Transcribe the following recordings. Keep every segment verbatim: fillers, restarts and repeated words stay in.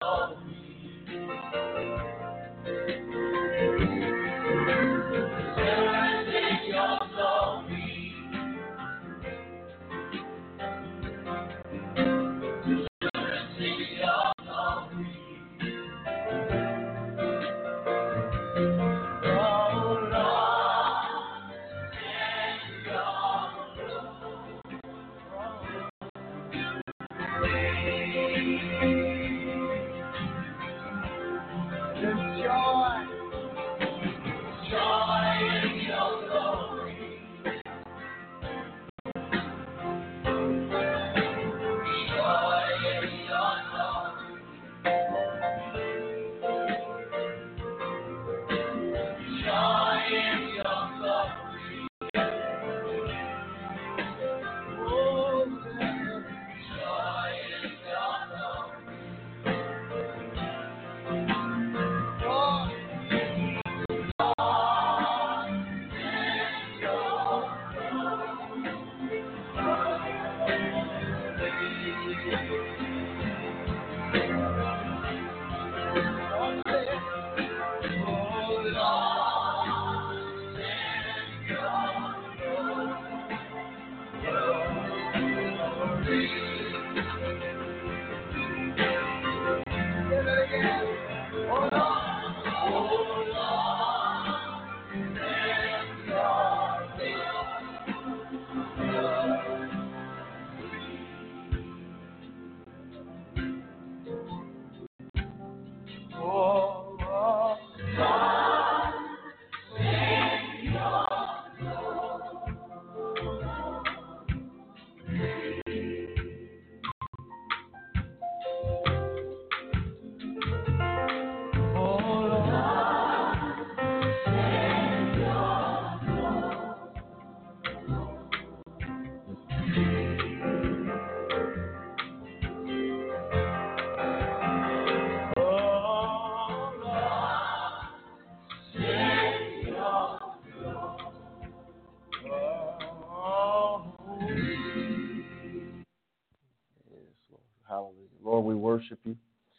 Lord, we worship you.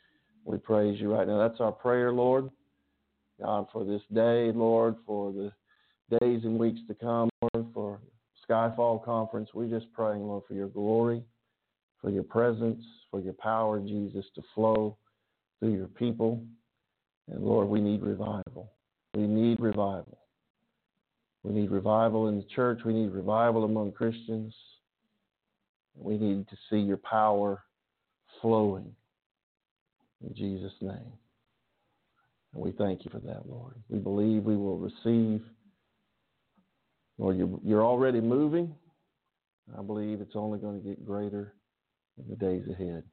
We praise you right now. That's our prayer, Lord. God, for this day, Lord, for the days and weeks to come, Lord, for Skyfall Conference. We're just praying, Lord, for your glory, for your presence, for your power, Jesus, to flow through your people. And, Lord, we need revival. We need revival. We need revival in the church. We need revival among Christians. We need to see your power flowing in Jesus' name. And we thank you for that, Lord. We believe we will receive. Lord, you're, you're already moving. I believe it's only going to get greater in the days ahead.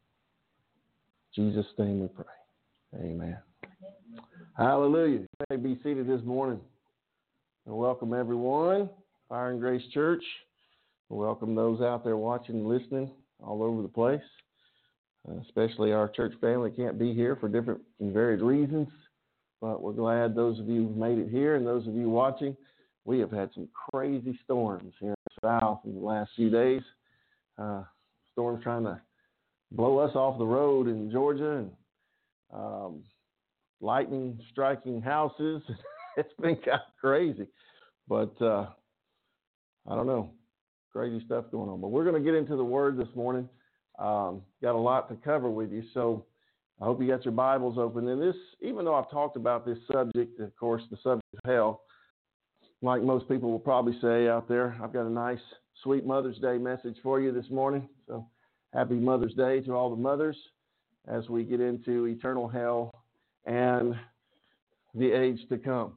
In Jesus' name we pray. Amen. Hallelujah. You may be seated this morning. And welcome everyone, Fire and Grace Church. Welcome those out there watching and listening all over the place, uh, especially our church family can't be here for different and varied reasons. But we're glad those of you who made it here and those of you watching. We have had some crazy storms here in the south in the last few days. Uh, storms trying to blow us off the road in Georgia and um, lightning striking houses. It's been kind of crazy. But uh, I don't know. Crazy stuff going on. But we're going to get into the Word this morning. Um, got a lot to cover with you. So I hope you got your Bibles open. And this, even though I've talked about this subject, of course, the subject of hell, like most people will probably say out there, I've got a nice, sweet Mother's Day message for you this morning. So happy Mother's Day to all the mothers as we get into eternal hell and the age to come.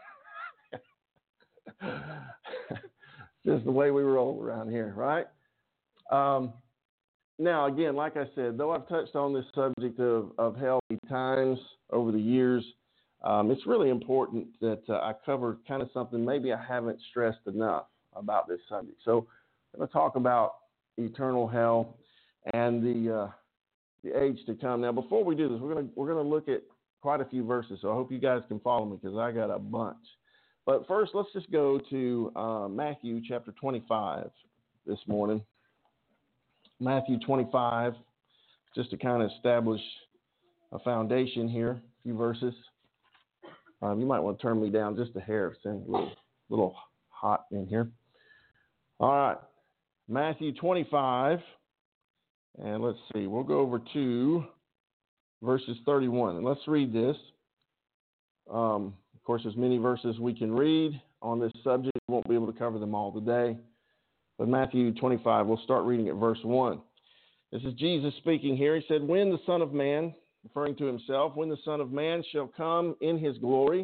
Just the way we roll around here, right? Um, now, again, like I said, though I've touched on this subject of, of hell many times over the years, um, it's really important that uh, I cover kind of something maybe I haven't stressed enough about this subject. So I'm going to talk about eternal hell and the uh, the age to come. Now, before we do this, we're going to we're going to look at quite a few verses. So I hope you guys can follow me because I got a bunch. But first, let's just go to uh, Matthew chapter twenty-five this morning. Matthew twenty-five, just to kind of establish a foundation here, a few verses. Um, you might want to turn me down just a hair. It's a little, little hot in here. All right, Matthew twenty-five, and let's see. We'll go over to verses thirty-one, and let's read this. Um, of course, there's many verses we can read on this subject. We won't be able to cover them all today. But Matthew twenty-five, we'll start reading at verse one. This is Jesus speaking here. He said, when the Son of Man, referring to himself, when the Son of Man shall come in his glory,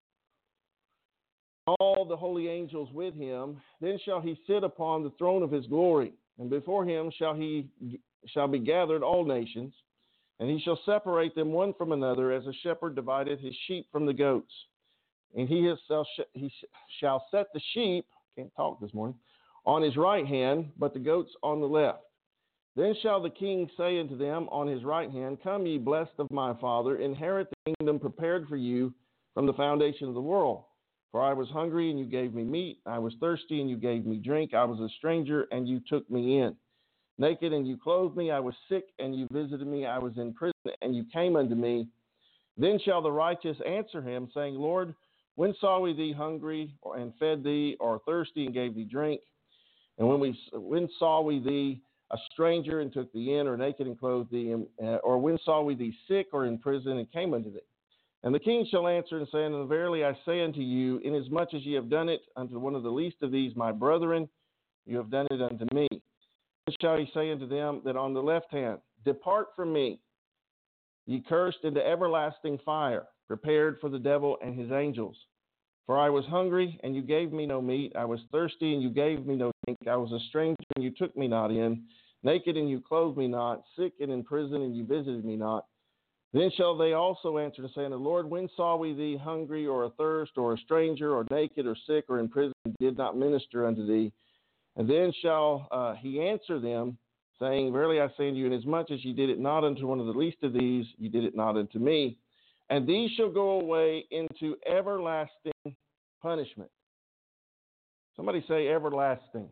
all the holy angels with him, then shall he sit upon the throne of his glory, and before him shall he shall be gathered all nations, and he shall separate them one from another, as a shepherd divideth his sheep from the goats. And he shall he shall set the sheep, can't talk this morning, on his right hand, but the goats on the left. Then shall the king say unto them on his right hand, come ye blessed of my Father, inherit the kingdom prepared for you from the foundation of the world. For I was hungry, and you gave me meat. I was thirsty, and you gave me drink. I was a stranger, and you took me in. Naked, and you clothed me. I was sick, and you visited me. I was in prison, and you came unto me. Then shall the righteous answer him, saying, Lord, when saw we thee hungry, or, and fed thee, or thirsty, and gave thee drink? And when we when saw we thee a stranger, and took thee in, or naked, and clothed thee? And, uh, or when saw we thee sick, or in prison, and came unto thee? And the king shall answer and say, and verily I say unto you, inasmuch as ye have done it unto one of the least of these my brethren, you have done it unto me. Then shall he say unto them that on the left hand, depart from me, ye cursed, into everlasting fire, prepared for the devil and his angels. For I was hungry, and you gave me no meat. I was thirsty, and you gave me no drink. I was a stranger, and you took me not in. Naked, and you clothed me not. Sick, and in prison, and you visited me not. Then shall they also answer and say unto the Lord, when saw we thee hungry, or athirst, or a stranger, or naked, or sick, or in prison, and did not minister unto thee? And then shall uh, he answer them, saying, verily I say unto you, inasmuch as ye did it not unto one of the least of these, ye did it not unto me. And these shall go away into everlasting punishment. Somebody say everlasting.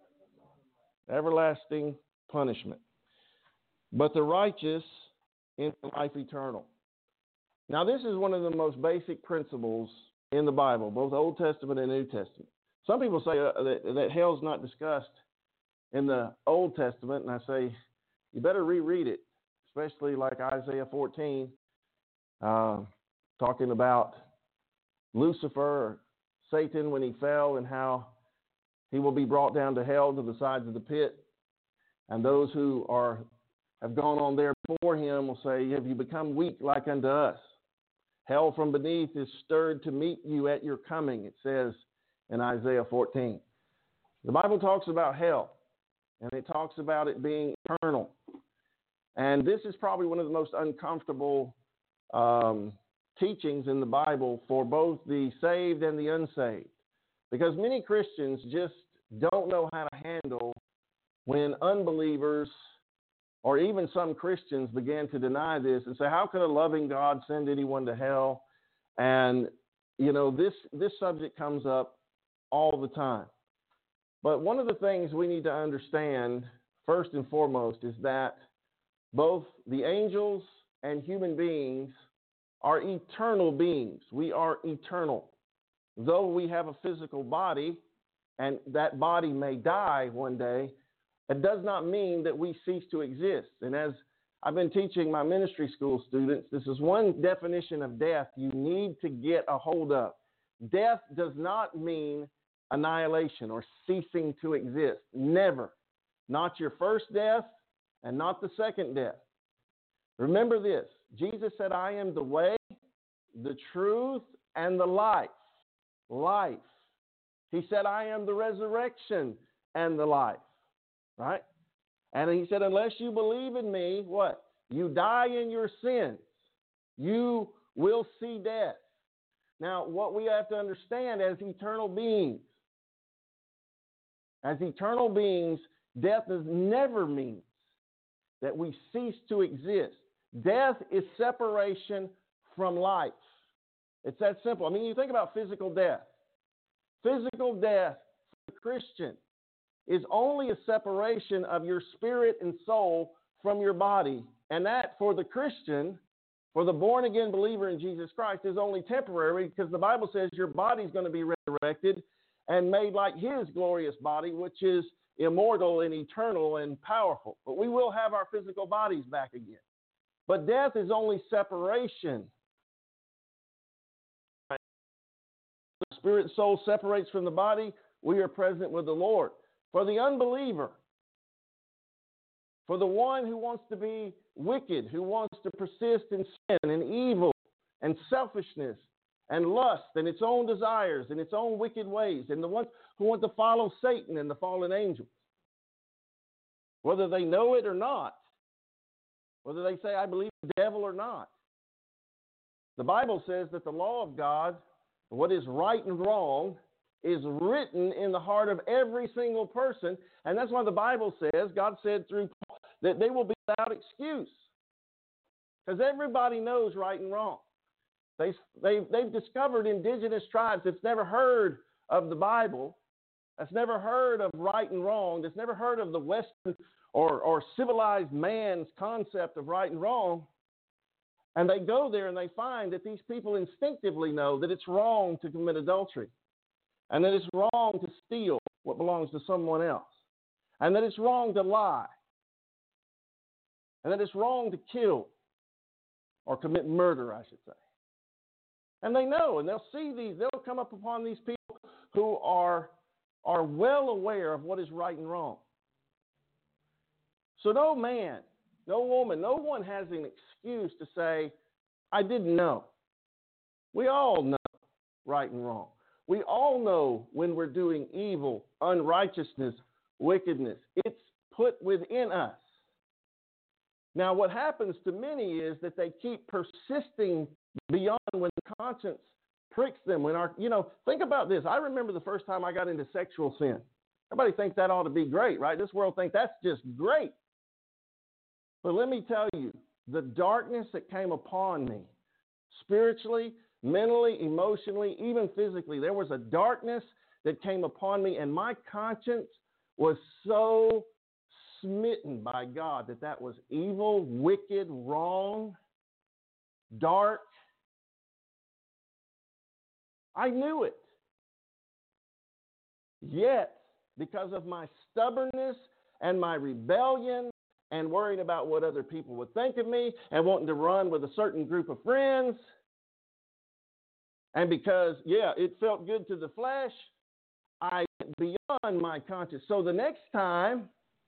Everlasting punishment. But the righteous into life eternal. Now, this is one of the most basic principles in the Bible, both Old Testament and New Testament. Some people say uh, that, that hell's not discussed in the Old Testament, and I say, you better reread it, especially like Isaiah fourteen, uh, talking about Lucifer, or Satan, when he fell, and how he will be brought down to hell, to the sides of the pit, and those who are have gone on there before him will say, have you become weak like unto us? Hell from beneath is stirred to meet you at your coming, it says in Isaiah fourteen. The Bible talks about hell, and it talks about it being eternal. And this is probably one of the most uncomfortable um, teachings in the Bible for both the saved and the unsaved, because many Christians just don't know how to handle when unbelievers, or even some Christians, began to deny this and say, how could a loving God send anyone to hell? And, you know, this, this subject comes up all the time. But one of the things we need to understand, first and foremost, is that both the angels and human beings are eternal beings. We are eternal. Though we have a physical body, and that body may die one day, it does not mean that we cease to exist. And as I've been teaching my ministry school students, this is one definition of death you need to get a hold of. Death does not mean annihilation or ceasing to exist. Never. Not your first death and not the second death. Remember this. Jesus said, I am the way, the truth, and the life. Life. He said, I am the resurrection and the life. Right? And he said, unless you believe in me, what? You die in your sins. You will see death. Now, what we have to understand as eternal beings, as eternal beings, death does never mean that we cease to exist. Death is separation from life. It's that simple. I mean, you think about physical death. Physical death for the Christian is only a separation of your spirit and soul from your body. And that, for the Christian, for the born-again believer in Jesus Christ is only temporary, because the Bible says your body's going to be resurrected and made like his glorious body, which is immortal and eternal and powerful. But we will have our physical bodies back again. But death is only separation. The spirit and soul separates from the body. We are present with the Lord. For the unbeliever, for the one who wants to be wicked, who wants to persist in sin and evil and selfishness and lust and its own desires and its own wicked ways, and the ones who want to follow Satan and the fallen angels, whether they know it or not, whether they say, I believe the devil or not. The Bible says that the law of God, what is right and wrong, is written in the heart of every single person. And that's why the Bible says, God said through Paul, that they will be without excuse. Because everybody knows right and wrong. They, they, they've discovered indigenous tribes that's never heard of the Bible, that's never heard of right and wrong, that's never heard of the Western or, or civilized man's concept of right and wrong. And they go there and they find that these people instinctively know that it's wrong to commit adultery, and that it's wrong to steal what belongs to someone else, and that it's wrong to lie, and that it's wrong to kill or commit murder, I should say. And they know, and they'll see these, they'll come up upon these people who are, are well aware of what is right and wrong. So no man, no woman, no one has an excuse to say, I didn't know. We all know right and wrong. We all know when we're doing evil, unrighteousness, wickedness. It's put within us. Now, what happens to many is that they keep persisting beyond when the conscience pricks them. When our, you know, think about this. I remember the first time I got into sexual sin. Everybody thinks that ought to be great, right? This world thinks that's just great. But let me tell you, the darkness that came upon me, spiritually, mentally, emotionally, even physically, there was a darkness that came upon me, and my conscience was so smitten by God that that was evil, wicked, wrong, dark. I knew it. Yet, because of my stubbornness and my rebellion and worrying about what other people would think of me and wanting to run with a certain group of friends, and because, yeah, it felt good to the flesh, I went beyond my conscience. So the next time,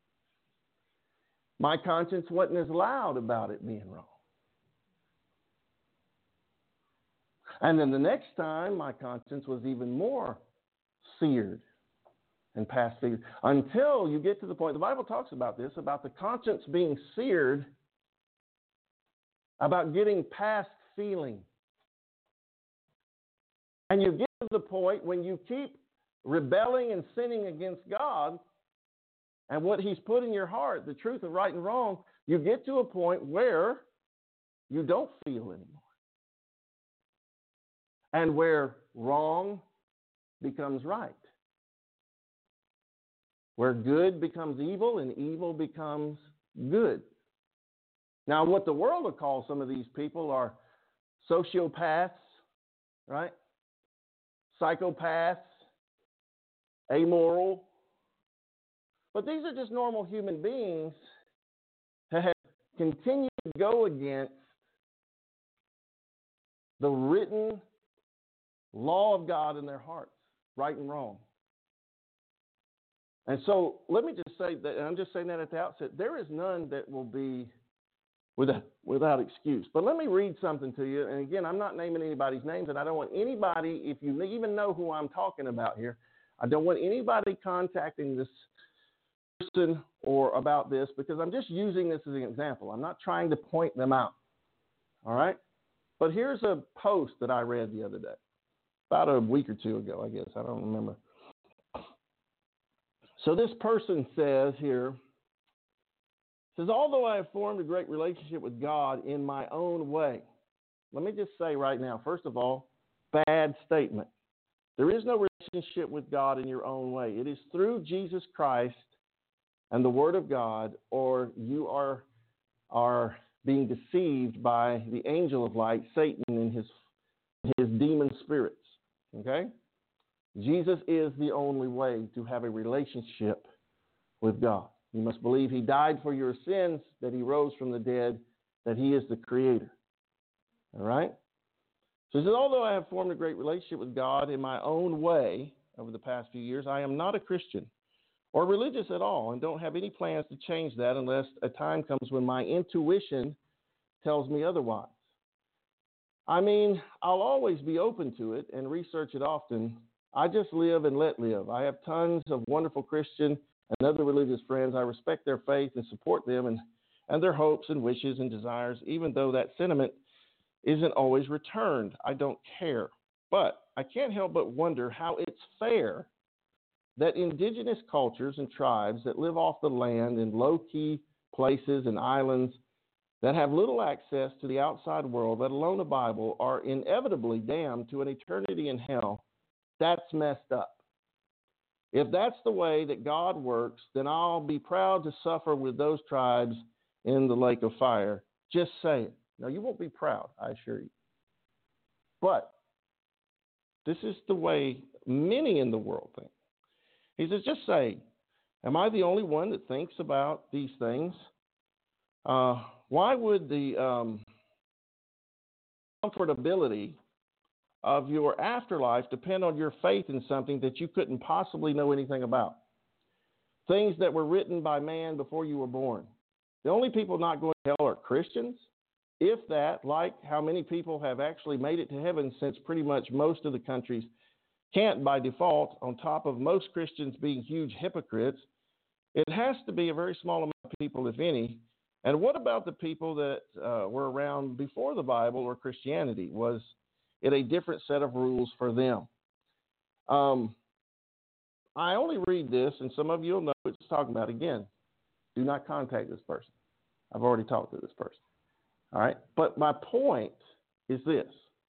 my conscience wasn't as loud about it being wrong. And then the next time, my conscience was even more seared and past figured, until you get to the point, the Bible talks about this, about the conscience being seared, about getting past feeling. And you get to the point when you keep rebelling and sinning against God and what he's put in your heart, the truth of right and wrong, you get to a point where you don't feel anymore. And where wrong becomes right. Where good becomes evil and evil becomes good. Now, what the world will call some of these people are sociopaths, right? Psychopaths, amoral. But these are just normal human beings that have continued to go against the written law of God in their hearts, right and wrong. And so let me just say that, and I'm just saying that at the outset, there is none that will be without, without excuse. But let me read something to you. And again, I'm not naming anybody's names, and I don't want anybody, if you even know who I'm talking about here, I don't want anybody contacting this person or about this, because I'm just using this as an example. I'm not trying to point them out. All right? But here's a post that I read the other day, about a week or two ago, I guess. I don't remember. So this person says here, says, although I have formed a great relationship with God in my own way. Let me just say right now, first of all, bad statement. There is no relationship with God in your own way. It is through Jesus Christ and the Word of God, or you are, are being deceived by the angel of light, Satan, and his, his demon spirits. Okay? Jesus is the only way to have a relationship with God. You must believe he died for your sins, that he rose from the dead, that he is the creator. All right? So he says, although I have formed a great relationship with God in my own way over the past few years, I am not a Christian or religious at all and don't have any plans to change that unless a time comes when my intuition tells me otherwise. I mean, I'll always be open to it and research it often. I just live and let live. I have tons of wonderful Christian and other religious friends. I respect their faith and support them and, and their hopes and wishes and desires, even though that sentiment isn't always returned. I don't care. But I can't help but wonder how it's fair that indigenous cultures and tribes that live off the land in low-key places and islands that have little access to the outside world, let alone a Bible, are inevitably damned to an eternity in hell. That's messed up. If that's the way that God works, then I'll be proud to suffer with those tribes in the lake of fire. Just say it. Now, you won't be proud, I assure you. But this is the way many in the world think. He says, just say, am I the only one that thinks about these things? Uh, why would the um, comfortability of your afterlife depend on your faith in something that you couldn't possibly know anything about? Things that were written by man before you were born. The only people not going to hell are Christians. If that, like how many people have actually made it to heaven, since pretty much most of the countries can't by default, on top of most Christians being huge hypocrites, it has to be a very small amount of people, if any. And what about the people that uh, were around before the Bible or Christianity? Was it a different set of rules for them? Um, I only read this, and some of you will know what it's talking about. Again, do not contact this person. I've already talked to this person. All right, but my point is this,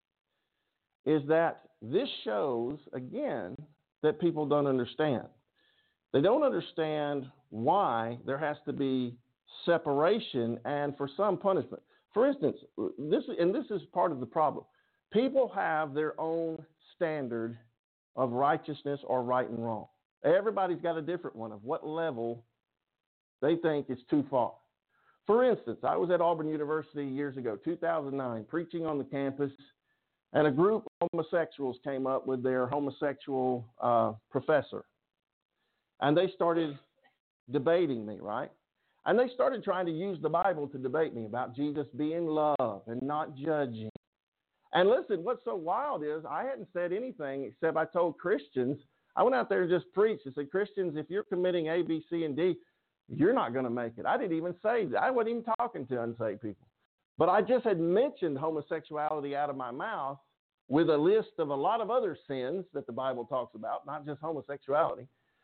is that this shows, again, that people don't understand. They don't understand why there has to be separation and for some punishment. For instance, this and this is part of the problem. People have their own standard of righteousness or right and wrong. Everybody's got a different one of what level they think is too far. For instance, I was at Auburn University years ago, two thousand nine, preaching on the campus, and a group of homosexuals came up with their homosexual uh, professor. And they started debating me, right? And they started trying to use the Bible to debate me about Jesus being love and not judging. And listen, what's so wild is I hadn't said anything except I told Christians, I went out there and just preached. I said, Christians, if you're committing A, B, C, and D, you're not going to make it. I didn't even say that. I wasn't even talking to unsaved people. But I just had mentioned homosexuality out of my mouth with a list of a lot of other sins that the Bible talks about, not just homosexuality.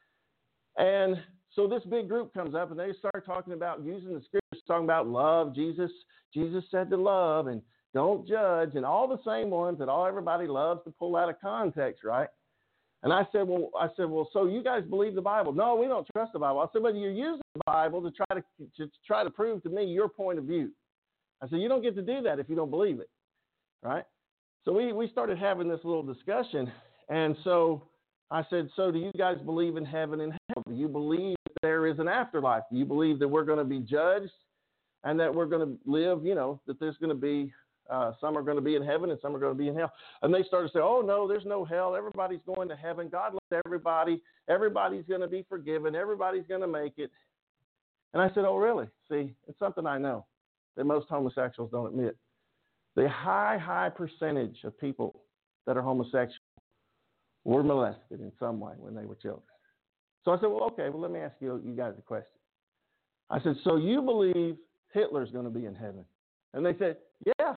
And so this big group comes up and they start talking about using the scriptures, talking about love. Jesus, Jesus said to love and don't judge, and all the same ones that all everybody loves to pull out of context, right? And I said, well, I said, well, so you guys believe the Bible? No, we don't trust the Bible. I said, but you're using the Bible to try to, to try to prove to me your point of view. I said, you don't get to do that if you don't believe it, right? So we, we started having this little discussion, and so I said, so do you guys believe in heaven and hell? Do you believe that there is an afterlife? Do you believe that we're going to be judged and that we're going to live, you know, that there's going to be, uh, some are going to be in heaven and some are going to be in hell? And they started to say, oh, no, there's no hell. Everybody's going to heaven. God loves everybody. Everybody's going to be forgiven. Everybody's going to make it. And I said, oh, really? See, it's something I know that most homosexuals don't admit. The high, high percentage of people that are homosexual were molested in some way when they were children. So I said, well, okay, well, let me ask you, you guys a question. I said, so you believe Hitler's going to be in heaven? And they said, yeah.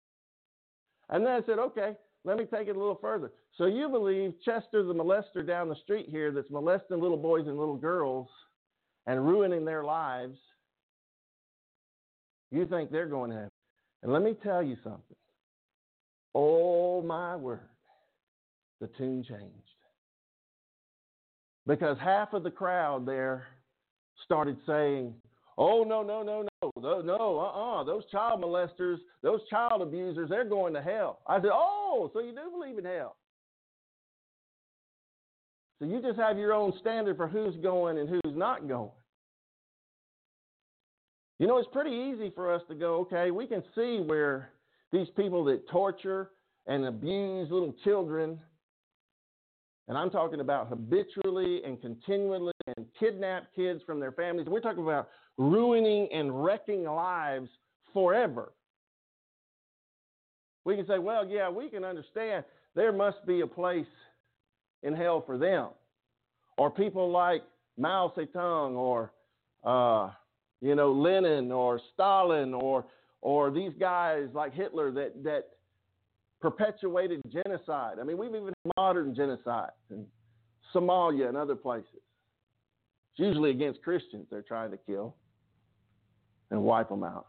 And then I said, okay, let me take it a little further. So you believe Chester the molester down the street here that's molesting little boys and little girls and ruining their lives, you think they're going to heaven? And let me tell you something. Oh, my word. The tune changed. Because half of the crowd there started saying, Oh, no, no, no, no, no, no, uh-uh. Those child molesters, those child abusers, they're going to hell. I said, oh, so you do believe in hell. So you just have your own standard for who's going and who's not going. You know, it's pretty easy for us to go, okay, we can see where these people that torture and abuse little children, and I'm talking about habitually and continually and kidnap kids from their families. We're talking about ruining and wrecking lives forever. We can say, well, yeah, we can understand there must be a place in hell for them. Or people like Mao Zedong or, uh, you know, Lenin or Stalin or or these guys like Hitler that, that perpetuated genocide. I mean, we've even had modern genocide in Somalia and other places. It's usually against Christians they're trying to kill and wipe them out.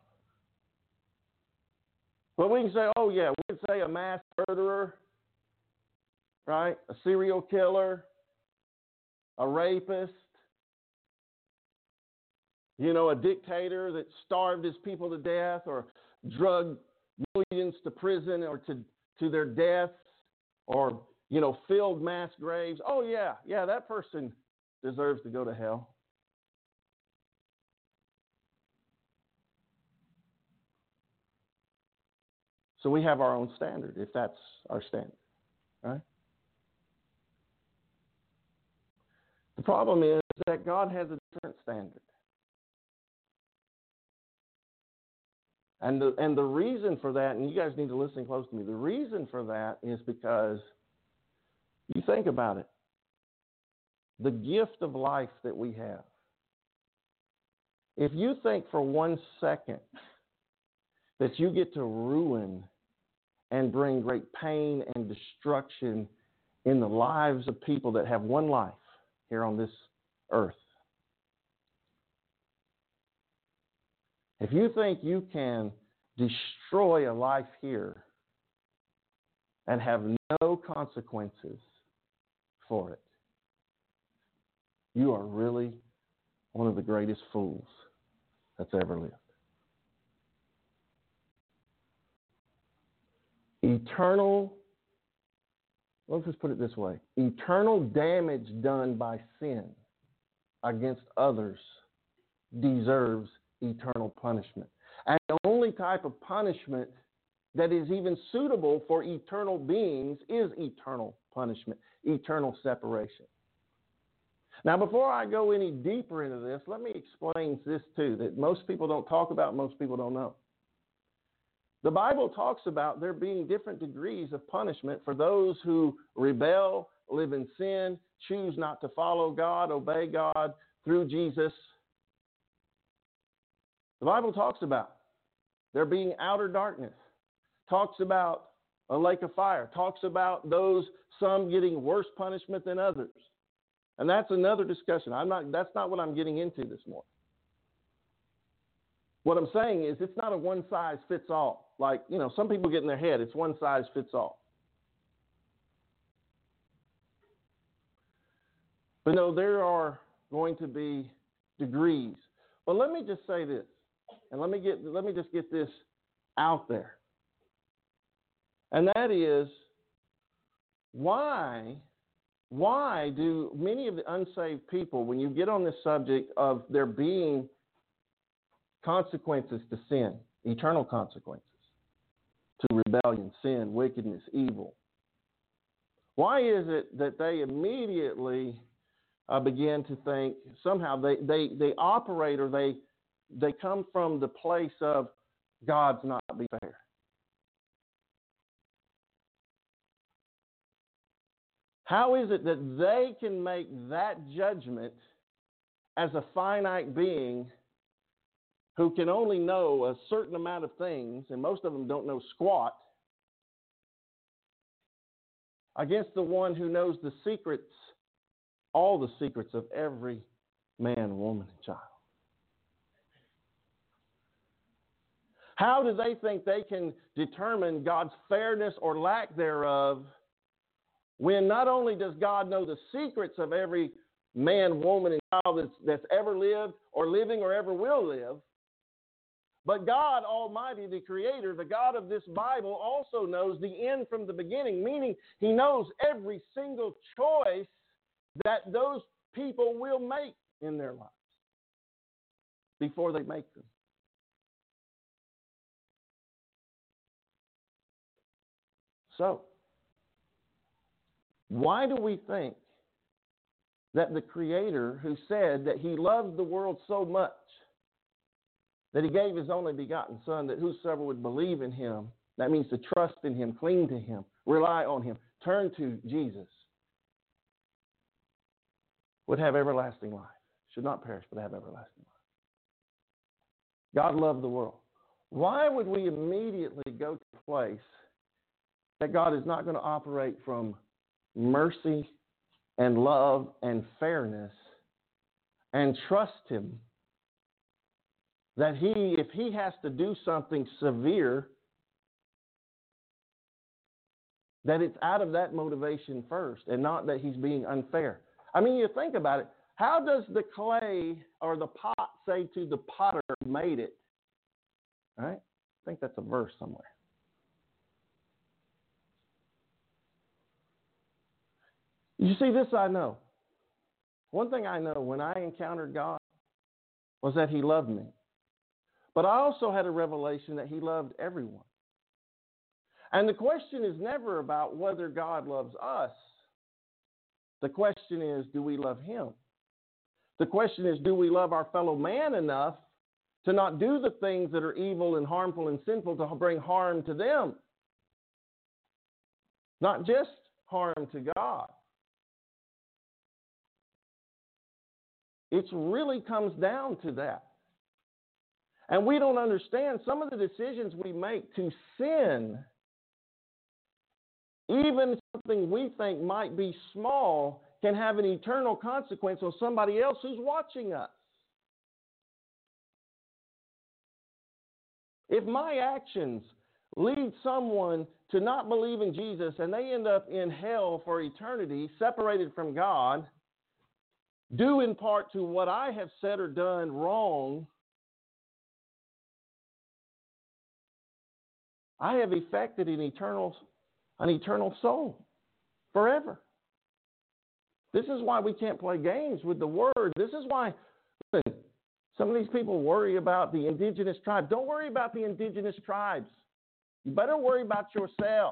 But we can say, oh, yeah, we can say a mass murderer, right? A serial killer, a rapist, you know, a dictator that starved his people to death or drugged millions to prison or to, to their deaths or, you know, filled mass graves. Oh, yeah, yeah, that person deserves to go to hell. So we have our own standard, if that's our standard, right? The problem is that God has a different standard. And the, and the reason for that, and you guys need to listen close to me, the reason for that is because you think about it. The gift of life that we have. If you think for one second that you get to ruin and bring great pain and destruction in the lives of people that have one life here on this earth, if you think you can destroy a life here and have no consequences for it, you are really one of the greatest fools that's ever lived. Eternal, let's just put it this way, eternal damage done by sin against others deserves eternal punishment. And the only type of punishment that is even suitable for eternal beings is eternal punishment, eternal separation. Now, before I go any deeper into this, let me explain this too, that most people don't talk about, most people don't know. The Bible talks about there being different degrees of punishment for those who rebel, live in sin, choose not to follow God, obey God through Jesus. The Bible talks about there being outer darkness, talks about a lake of fire, talks about those, some getting worse punishment than others. And that's another discussion. I'm not, that's not what I'm getting into this morning. What I'm saying is it's not a one size fits all. Like, you know, some people get in their head, it's one size fits all. But no, there are going to be degrees. But let me just say this, and let me get let me just get this out there. And that is, why why do many of the unsaved people, when you get on this subject of there being consequences to sin, eternal consequences to rebellion, sin, wickedness, evil, why is it that they immediately uh, begin to think somehow they, they, they operate or they they come from the place of God's not being fair? How is it that they can make that judgment as a finite being who can only know a certain amount of things, and most of them don't know squat, against the one who knows the secrets, all the secrets of every man, woman, and child? How do they think they can determine God's fairness or lack thereof when not only does God know the secrets of every man, woman, and child that's, that's ever lived or living or ever will live. But God Almighty, the Creator, the God of this Bible, also knows the end from the beginning, meaning He knows every single choice that those people will make in their lives before they make them. So, why do we think that the Creator, who said that He loved the world so much that He gave His only begotten Son, that whosoever would believe in Him, that means to trust in Him, cling to Him, rely on Him, turn to Jesus, would have everlasting life, should not perish but have everlasting life? God loved the world. Why would we immediately go to a place that God is not going to operate from mercy and love and fairness and trust Him that He, if He has to do something severe, that it's out of that motivation first and not that He's being unfair? I mean, you think about it. How does the clay or the pot say to the potter who made it? All right? I think that's a verse somewhere. You see, this I know. One thing I know, when I encountered God, was that He loved me. But I also had a revelation that He loved everyone. And the question is never about whether God loves us. The question is, do we love Him? The question is, do we love our fellow man enough to not do the things that are evil and harmful and sinful to bring harm to them? Not just harm to God. It really comes down to that. And we don't understand some of the decisions we make to sin, even something we think might be small, can have an eternal consequence on somebody else who's watching us. If my actions lead someone to not believe in Jesus and they end up in hell for eternity, separated from God, due in part to what I have said or done wrong, I have affected an eternal, an eternal soul forever. This is why we can't play games with the word. This is why listen, some of these people worry about the indigenous tribes. Don't worry about the indigenous tribes. You better worry about yourself.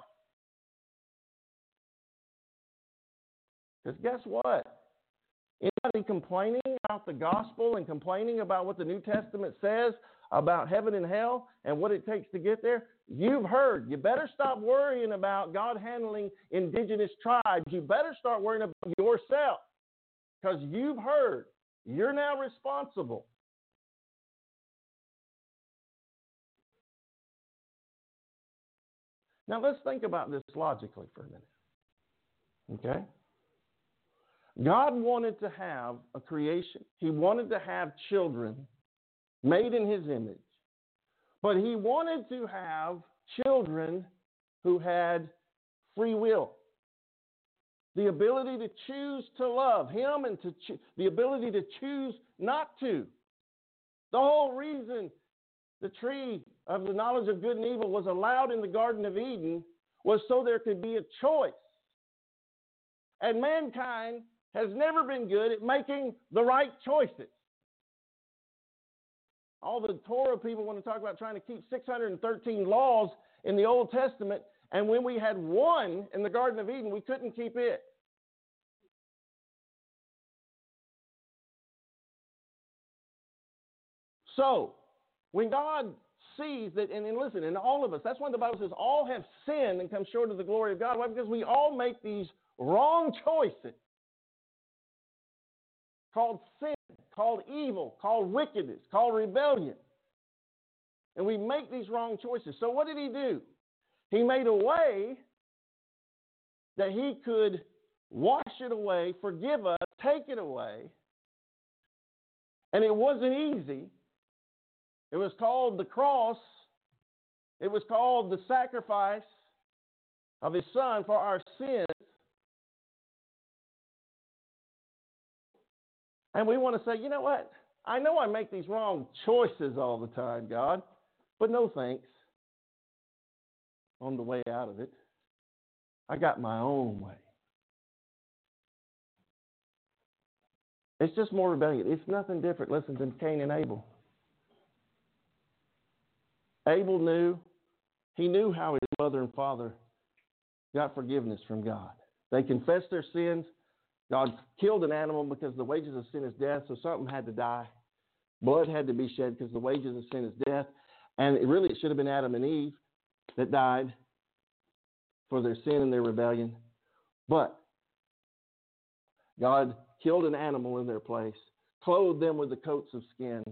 Because guess what? Anybody complaining about the gospel and complaining about what the New Testament says about heaven and hell and what it takes to get there, you've heard. You better stop worrying about God handling indigenous tribes. You better start worrying about yourself, because you've heard. You're now responsible. Now let's think about this logically for a minute. Okay? God wanted to have a creation. He wanted to have children made in His image. But He wanted to have children who had free will. The ability to choose to love Him and to cho- the ability to choose not to. The whole reason the tree of the knowledge of good and evil was allowed in the Garden of Eden was so there could be a choice. And mankind has never been good at making the right choices. All the Torah people want to talk about trying to keep six hundred thirteen laws in the Old Testament, and when we had one in the Garden of Eden, we couldn't keep it. So, when God sees that, and, and listen, and all of us, that's why the Bible says all have sinned and come short of the glory of God. Why? Because we all make these wrong choices. Called sin, called evil, called wickedness, called rebellion. And we make these wrong choices. So what did He do? He made a way that He could wash it away, forgive us, take it away. And it wasn't easy. It was called the cross. It was called the sacrifice of His Son for our sins. And we want to say, you know what? I know I make these wrong choices all the time, God, but no thanks. On the way out of it, I got my own way. It's just more rebellion. It's nothing different, listen, than Cain and Abel. Abel knew, he knew how his mother and father got forgiveness from God. They confessed their sins. God killed an animal because the wages of sin is death, so something had to die. Blood had to be shed because the wages of sin is death. And it really, it should have been Adam and Eve that died for their sin and their rebellion. But God killed an animal in their place, clothed them with the coats of skins.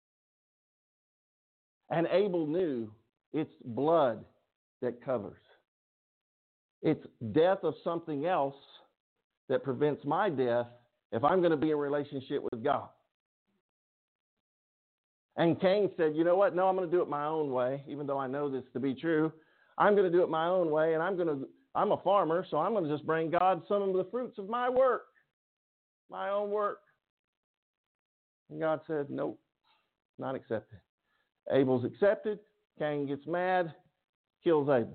And Abel knew it's blood that covers. It's death of something else that prevents my death if I'm going to be in relationship with God. And Cain said, you know what? No, I'm going to do it my own way, even though I know this to be true. I'm going to do it my own way, and I'm going to, I'm a farmer, so I'm going to just bring God some of the fruits of my work, my own work. And God said, nope, not accepted. Abel's accepted. Cain gets mad, kills Abel.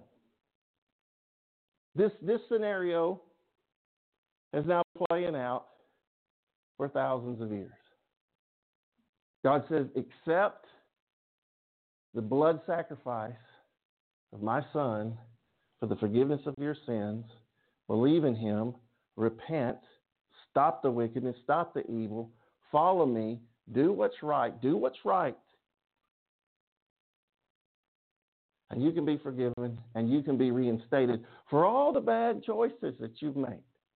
This, this scenario is now playing out for thousands of years. God says, accept the blood sacrifice of my son for the forgiveness of your sins. Believe in him. Repent. Stop the wickedness. Stop the evil. Follow me. Do what's right. Do what's right. And you can be forgiven and you can be reinstated for all the bad choices that you've made.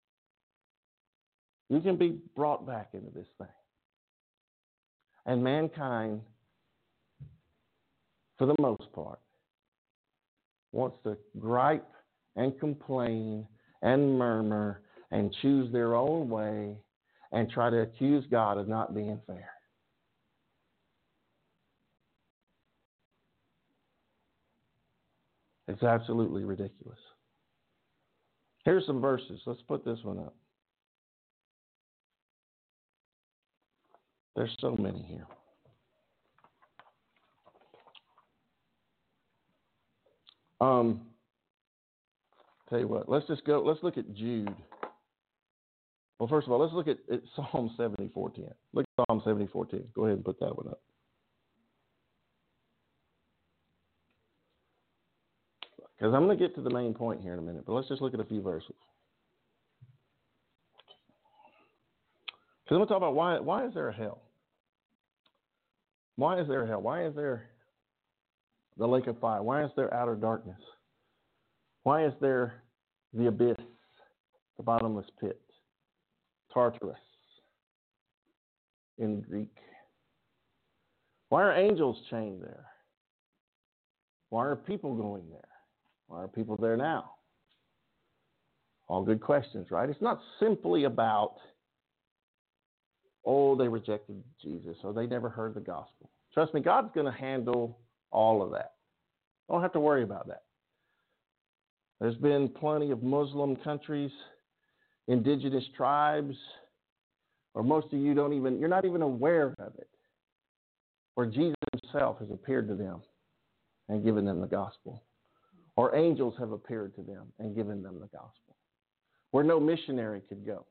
You can be brought back into this thing. And mankind, for the most part, wants to gripe and complain and murmur and choose their own way and try to accuse God of not being fair. It's absolutely ridiculous. Here's some verses. Let's put this one up. There's so many here. Um, tell you what, let's just go, let's look at Jude. Well, first of all, let's look at, at Psalm seventy-four ten. Look at Psalm seventy-four ten. Go ahead and put that one up. Because I'm going to get to the main point here in a minute, but let's just look at a few verses. Because I'm going to talk about why, why is there a hell? Why is there a hell? Why is there the lake of fire? Why is there outer darkness? Why is there the abyss, the bottomless pit, Tartarus in Greek? Why are angels chained there? Why are people going there? Why are people there now? All good questions, right? It's not simply about, oh, they rejected Jesus, or they never heard the gospel. Trust me, God's going to handle all of that. Don't have to worry about that. There's been plenty of Muslim countries, indigenous tribes, or most of you don't even, you're not even aware of it, where Jesus himself has appeared to them and given them the gospel. Or angels have appeared to them and given them the gospel, where no missionary could go.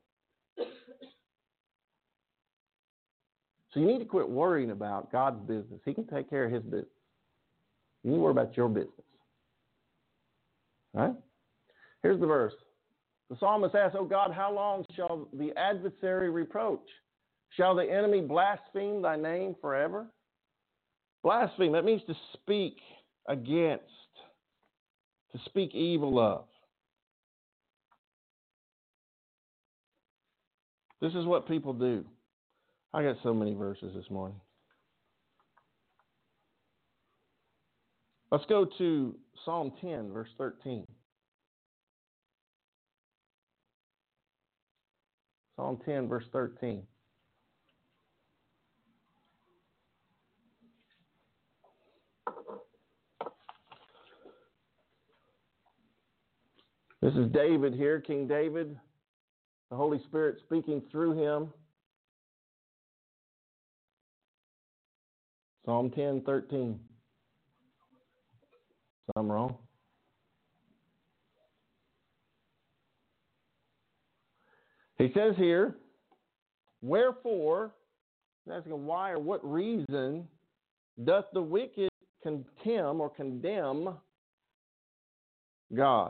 So you need to quit worrying about God's business. He can take care of his business. You need to worry about your business. All right? Here's the verse. The psalmist asks, "O God, how long shall the adversary reproach? Shall the enemy blaspheme thy name forever?" Blaspheme, that means to speak against, to speak evil of. This is what people do. I got so many verses this morning. Let's go to Psalm ten, verse thirteen. Psalm ten, verse thirteen. This is David here, King David, the Holy Spirit speaking through him. Psalm ten, thirteen. I'm wrong. He says here, wherefore, asking why or what reason doth the wicked contemn or condemn God?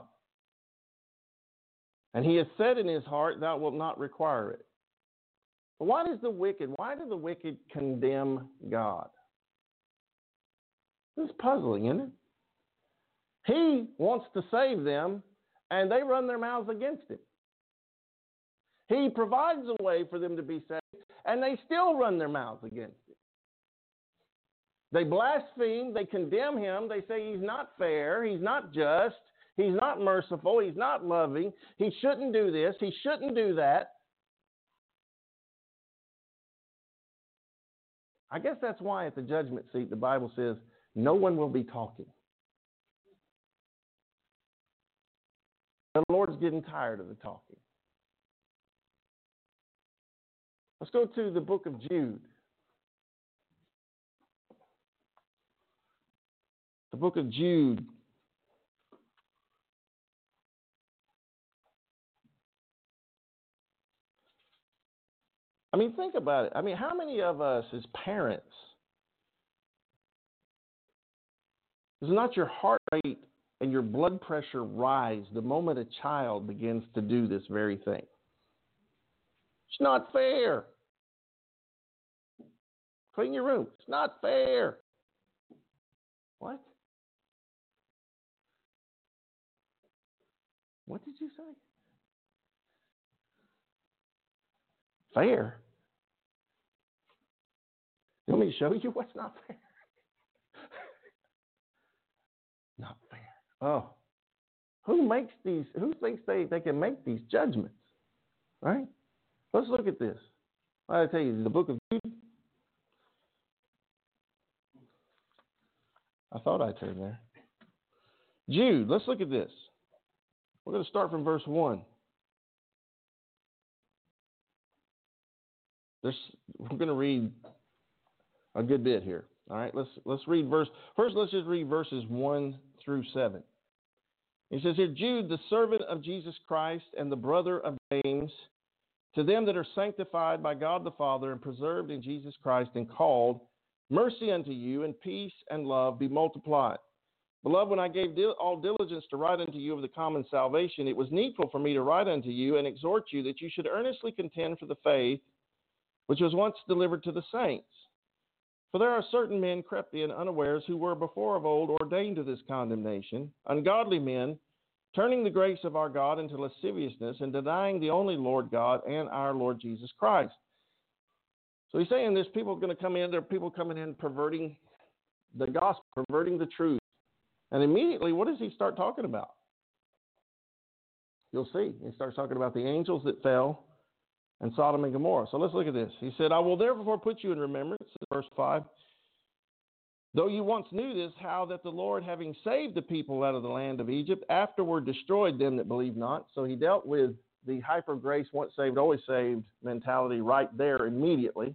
And he has said in his heart, thou wilt not require it. But why does the wicked, why do the wicked condemn God? This is puzzling, isn't it? He wants to save them, and they run their mouths against him. He provides a way for them to be saved, and they still run their mouths against him. They blaspheme, they condemn him, they say he's not fair, he's not just, he's not merciful, he's not loving, he shouldn't do this, he shouldn't do that. I guess that's why at the judgment seat the Bible says no one will be talking. The Lord's getting tired of the talking. Let's go to the book of Jude. The book of Jude. I mean, think about it. I mean, how many of us as parents, does not your heart rate and your blood pressure rise the moment a child begins to do this very thing? It's not fair. Clean your room. It's not fair. What? What did you say? Fair? You want me to show you what's not fair? Not fair. Oh. Who makes these, who thinks they, they can make these judgments? Right? Let's look at this. I tell you, the book of Jude. I thought I turned there. Jude, let's look at this. We're going to start from verse one. There's, we're going to read a good bit here. All right, let's let's read verse. First, let's just read verses one through seven. He says here, Jude, the servant of Jesus Christ and the brother of James, to them that are sanctified by God the Father and preserved in Jesus Christ and called, mercy unto you and peace and love be multiplied. Beloved, when I gave dil- all diligence to write unto you of the common salvation, it was needful for me to write unto you and exhort you that you should earnestly contend for the faith which was once delivered to the saints. For there are certain men crept in unawares who were before of old ordained to this condemnation, ungodly men, turning the grace of our God into lasciviousness and denying the only Lord God and our Lord Jesus Christ. So he's saying there's people going to come in, there are people coming in perverting the gospel, perverting the truth. And immediately, what does he start talking about? You'll see. He starts talking about the angels that fell and Sodom and Gomorrah. So let's look at this. He said, I will therefore put you in remembrance, verse five, though you once knew this, how that the Lord, having saved the people out of the land of Egypt, afterward destroyed them that believed not. So he dealt with the hyper grace, once saved, always saved mentality right there immediately.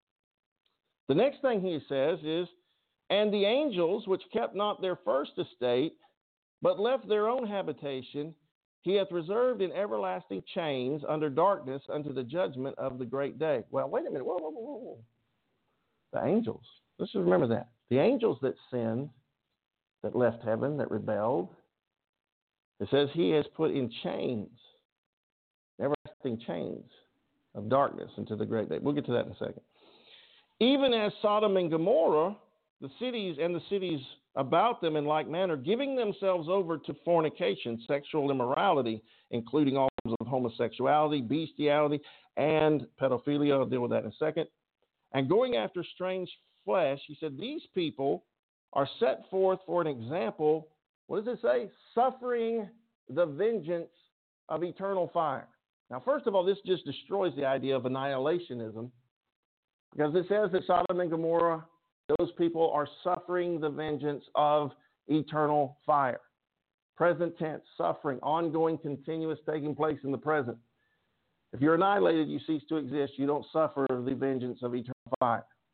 The next thing he says is, and the angels which kept not their first estate, but left their own habitation, he hath reserved in everlasting chains under darkness unto the judgment of the great day. Well, wait a minute. Whoa, whoa, whoa, whoa. The angels. Let's just remember that. The angels that sinned, that left heaven, that rebelled, it says he has put in chains, everlasting chains of darkness into the great day. We'll get to that in a second. Even as Sodom and Gomorrah, the cities and the cities about them in like manner, giving themselves over to fornication, sexual immorality, including all forms of homosexuality, bestiality, and pedophilia. I'll deal with that in a second. And going after strange flesh, he said, these people are set forth for an example. What does it say? Suffering the vengeance of eternal fire. Now, first of all, this just destroys the idea of annihilationism, because it says that Sodom and Gomorrah, those people are suffering the vengeance of eternal fire. Present tense, suffering, ongoing, continuous, taking place in the present. If you're annihilated, you cease to exist. You don't suffer the vengeance of eternal fire.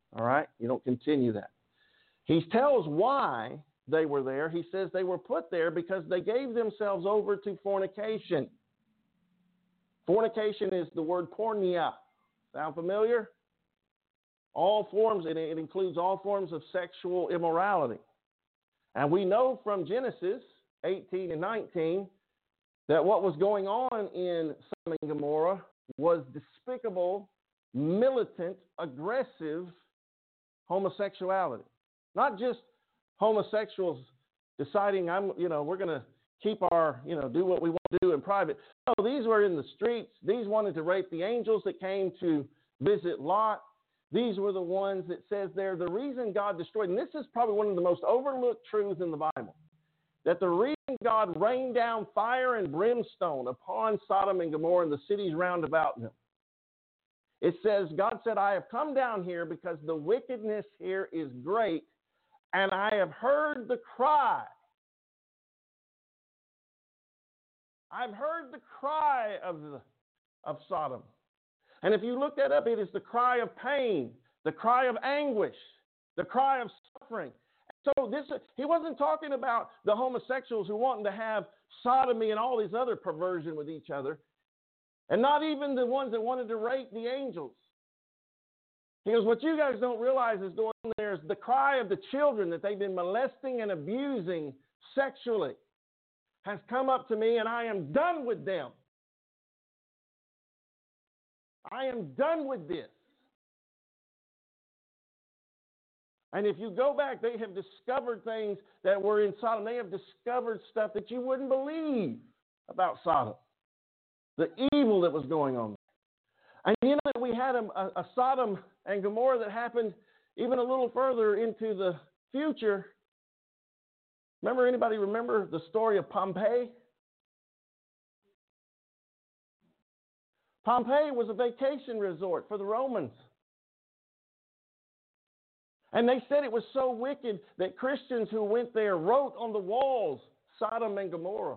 All right? You don't continue that. He tells why they were there. He says they were put there because they gave themselves over to fornication. Fornication is the word porneia. Sound familiar? All forms, it, it includes all forms of sexual immorality. And we know from Genesis eighteen and nineteen that what was going on in Sodom and Gomorrah was despicable, militant, aggressive homosexuality. Not just homosexuals deciding, I'm, you know, we're going to keep our, you know, do what we want to do in private. No, these were in the streets. These wanted to rape the angels that came to visit Lot. These were the ones that says there, the reason God destroyed, and this is probably one of the most overlooked truths in the Bible, that the reason God rained down fire and brimstone upon Sodom and Gomorrah and the cities round about them. It says, God said, I have come down here because the wickedness here is great, and I have heard the cry. I've heard the cry of, the, of Sodom. And if you look that up, it is the cry of pain, the cry of anguish, the cry of suffering. So this, he wasn't talking about the homosexuals who wanted to have sodomy and all these other perversion with each other, and not even the ones that wanted to rape the angels. He goes, what you guys don't realize is going on there is the cry of the children that they've been molesting and abusing sexually has come up to me, and I am done with them. I am done with this. And if you go back, they have discovered things that were in Sodom. They have discovered stuff that you wouldn't believe about Sodom. The evil that was going on there. And you know that we had a, a, a Sodom and Gomorrah that happened even a little further into the future. Remember, anybody remember the story of Pompeii? Pompeii was a vacation resort for the Romans. And they said it was so wicked that Christians who went there wrote on the walls Sodom and Gomorrah.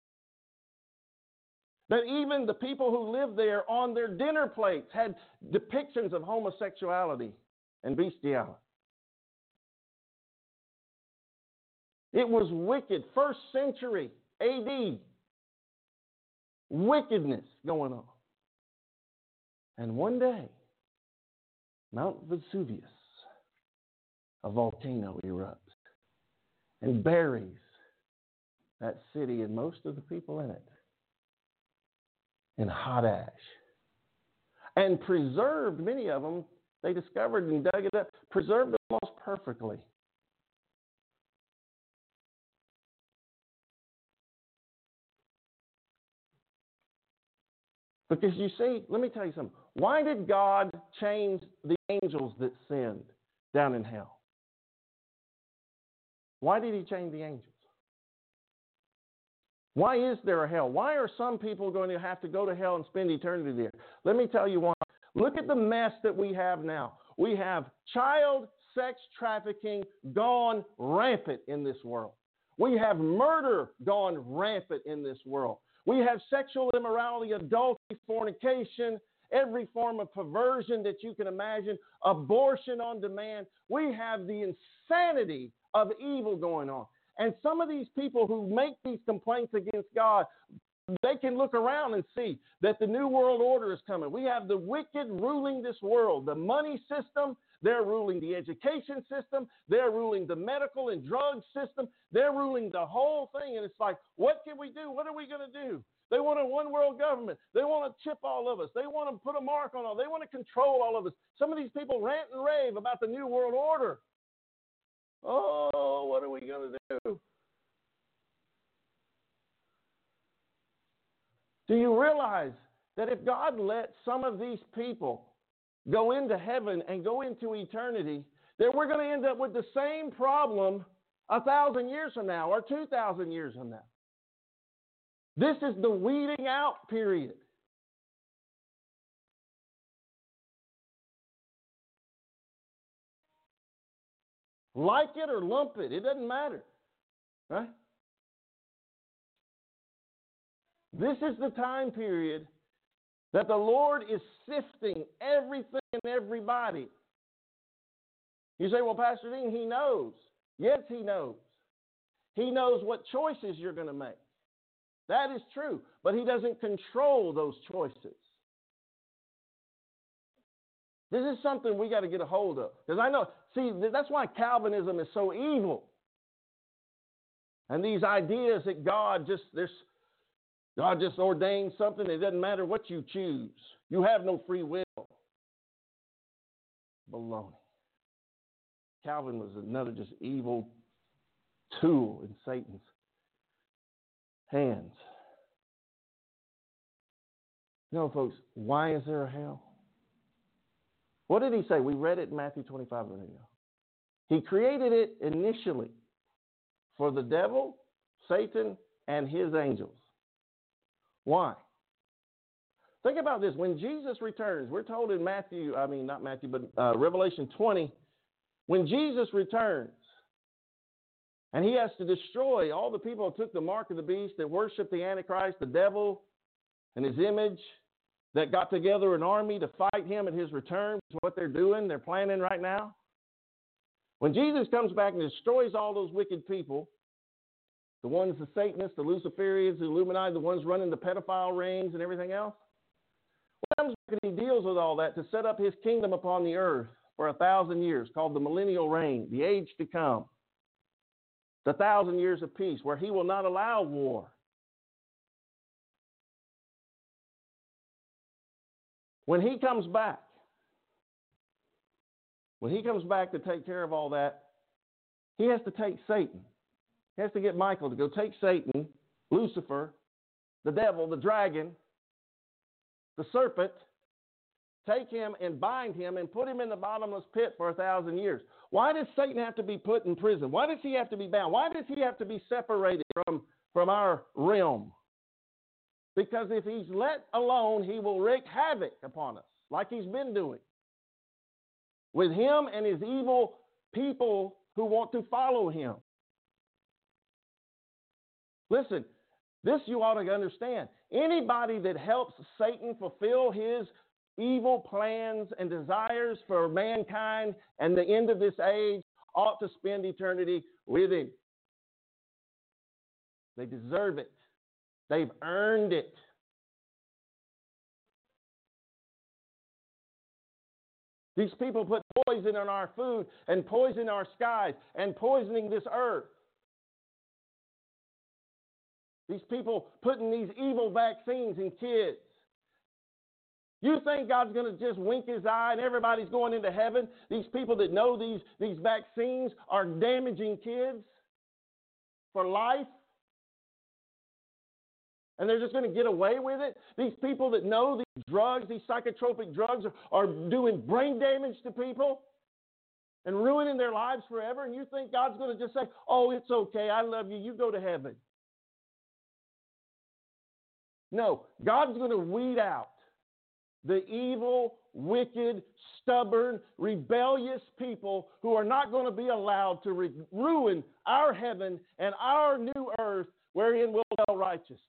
That even the people who lived there on their dinner plates had depictions of homosexuality and bestiality. It was wicked. First century A D. Wickedness going on. And one day, Mount Vesuvius, a volcano, erupts and buries that city and most of the people in it in hot ash. And preserved, many of them, they discovered and dug it up, preserved it almost perfectly. Because you see, let me tell you something. Why did God change the angels that sinned down in hell? Why did he change the angels? Why is there a hell? Why are some people going to have to go to hell and spend eternity there? Let me tell you why. Look at the mess that we have now. We have child sex trafficking gone rampant in this world. We have murder gone rampant in this world. We have sexual immorality, adultery, fornication, every form of perversion that you can imagine, abortion on demand. We have the insanity of evil going on. And some of these people who make these complaints against God, they can look around and see that the New World Order is coming. We have the wicked ruling this world, the money system. They're ruling the education system. They're ruling the medical and drug system. They're ruling the whole thing. And it's like, what can we do? What are we going to do? They want a one world government. They want to chip all of us. They want to put a mark on all. They want to control all of us. Some of these people rant and rave about the New World Order. Oh, what are we going to do? Do you realize that if God let some of these people go into heaven and go into eternity, that we're going to end up with the same problem a thousand years from now or two thousand years from now? This is the weeding out period. Like it or lump it, it doesn't matter, right? This is the time period that the Lord is sifting everything and everybody You say, well, Pastor Dean, he knows. Yes, he knows. He knows what choices you're going to make. That is true, but he doesn't control those choices. This is something we got to get a hold of. Because I know, see, that's why Calvinism is so evil. And these ideas that God just, there's, God just ordained something. It doesn't matter what you choose. You have no free will. Baloney. Calvin was another just evil tool in Satan's hands. You know, folks, why is there a hell? What did he say? We read it in Matthew twenty-five a minute ago. He created it initially for the devil, Satan, and his angels. Why? Think about this. When Jesus returns, we're told in Matthew, I mean, not Matthew, but uh, Revelation twenty, when Jesus returns, and he has to destroy all the people who took the mark of the beast, that worship the Antichrist, the devil, and his image, that got together an army to fight him at his return. That's what they're doing. They're planning right now. When Jesus comes back and destroys all those wicked people, the ones, the Satanists, the Luciferians, the Illuminati, the ones running the pedophile rings and everything else, what comes back and he deals with all that to set up his kingdom upon the earth for a thousand years, called the millennial reign, the age to come, the thousand years of peace, where he will not allow war. When he comes back, when he comes back to take care of all that, he has to take Satan. He has to get Michael to go take Satan, Lucifer, the devil, the dragon, the serpent, take him and bind him and put him in the bottomless pit for a thousand years. Why does Satan have to be put in prison? Why does he have to be bound? Why does he have to be separated from, from our realm? Because if he's let alone, he will wreak havoc upon us, like he's been doing, with him and his evil people who want to follow him. Listen, this you ought to understand. Anybody that helps Satan fulfill his evil plans and desires for mankind and the end of this age ought to spend eternity with him. They deserve it. They've earned it. These people put poison in our food and poison our skies and poisoning this earth. These people putting these evil vaccines in kids. You think God's going to just wink his eye and everybody's going into heaven? These people that know these, these vaccines are damaging kids for life? And they're just going to get away with it? These people that know these drugs, these psychotropic drugs, are, are doing brain damage to people and ruining their lives forever. And you think God's going to just say, oh, it's okay, I love you, you go to heaven. No, God's going to weed out the evil, wicked, stubborn, rebellious people who are not going to be allowed to re- ruin our heaven and our new earth wherein will dwell righteousness.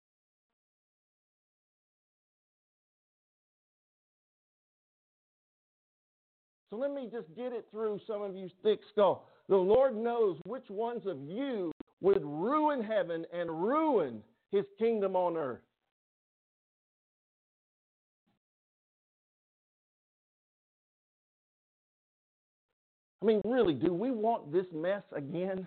So let me just get it through some of you thick skull. The Lord knows which ones of you would ruin heaven and ruin his kingdom on earth. I mean, really, do we want this mess again?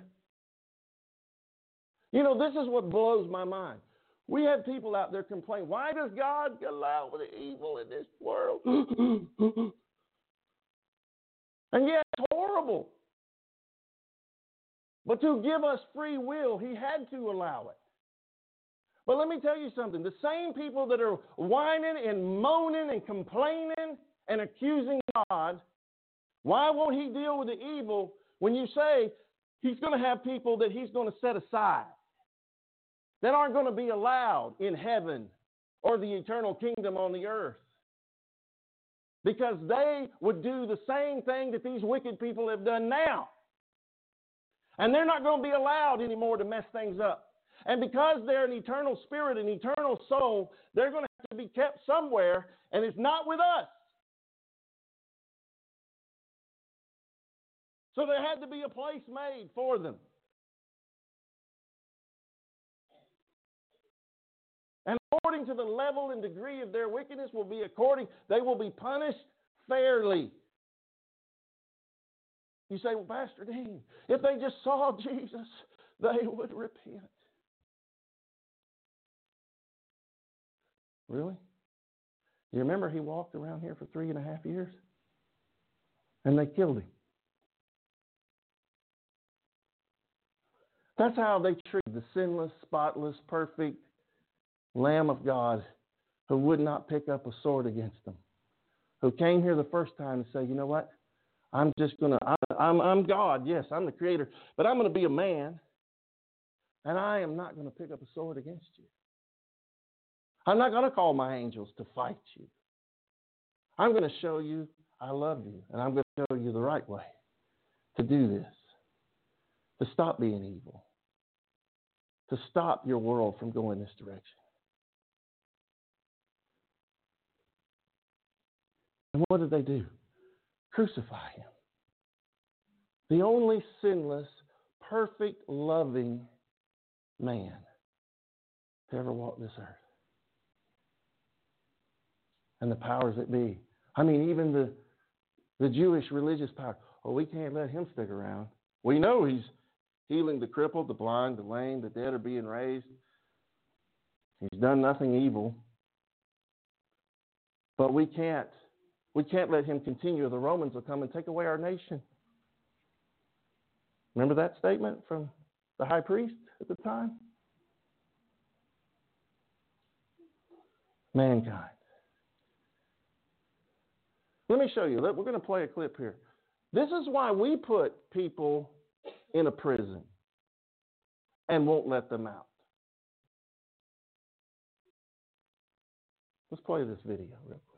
You know, this is what blows my mind. We have people out there complain, why does God allow the evil in this world? And yet, it's horrible. But to give us free will, he had to allow it. But let me tell you something. The same people that are whining and moaning and complaining and accusing God, why won't he deal with the evil when you say he's going to have people that he's going to set aside that aren't going to be allowed in heaven or the eternal kingdom on the earth? Because they would do the same thing that these wicked people have done now. And they're not going to be allowed anymore to mess things up. And because they're an eternal spirit, an eternal soul, they're going to have to be kept somewhere, and it's not with us. So there had to be a place made for them. And according to the level and degree of their wickedness will be according, they will be punished fairly. You say, well, Pastor Dean, if they just saw Jesus, they would repent. Really? You remember he walked around here for three and a half years? And they killed him. That's how they treated the sinless, spotless, perfect Lamb of God who would not pick up a sword against them. Who came here the first time and said, you know what? I'm just going to, I'm, I'm God. Yes, I'm the creator. But I'm going to be a man. And I am not going to pick up a sword against you. I'm not going to call my angels to fight you. I'm going to show you I love you. And I'm going to show you the right way to do this. To stop being evil. To stop your world from going this direction. And what did they do? Crucify him. The only sinless, perfect, loving man to ever walk this earth. And the powers that be. I mean, even the, the Jewish religious power. Oh, we can't let him stick around. We know he's healing the crippled, the blind, the lame, the dead are being raised. He's done nothing evil. But we can't. We can't let him continue. The Romans will come and take away our nation. Remember that statement from the high priest at the time? Mankind. Let me show you. We're going to play a clip here. This is why we put people in a prison and won't let them out. Let's play this video real quick.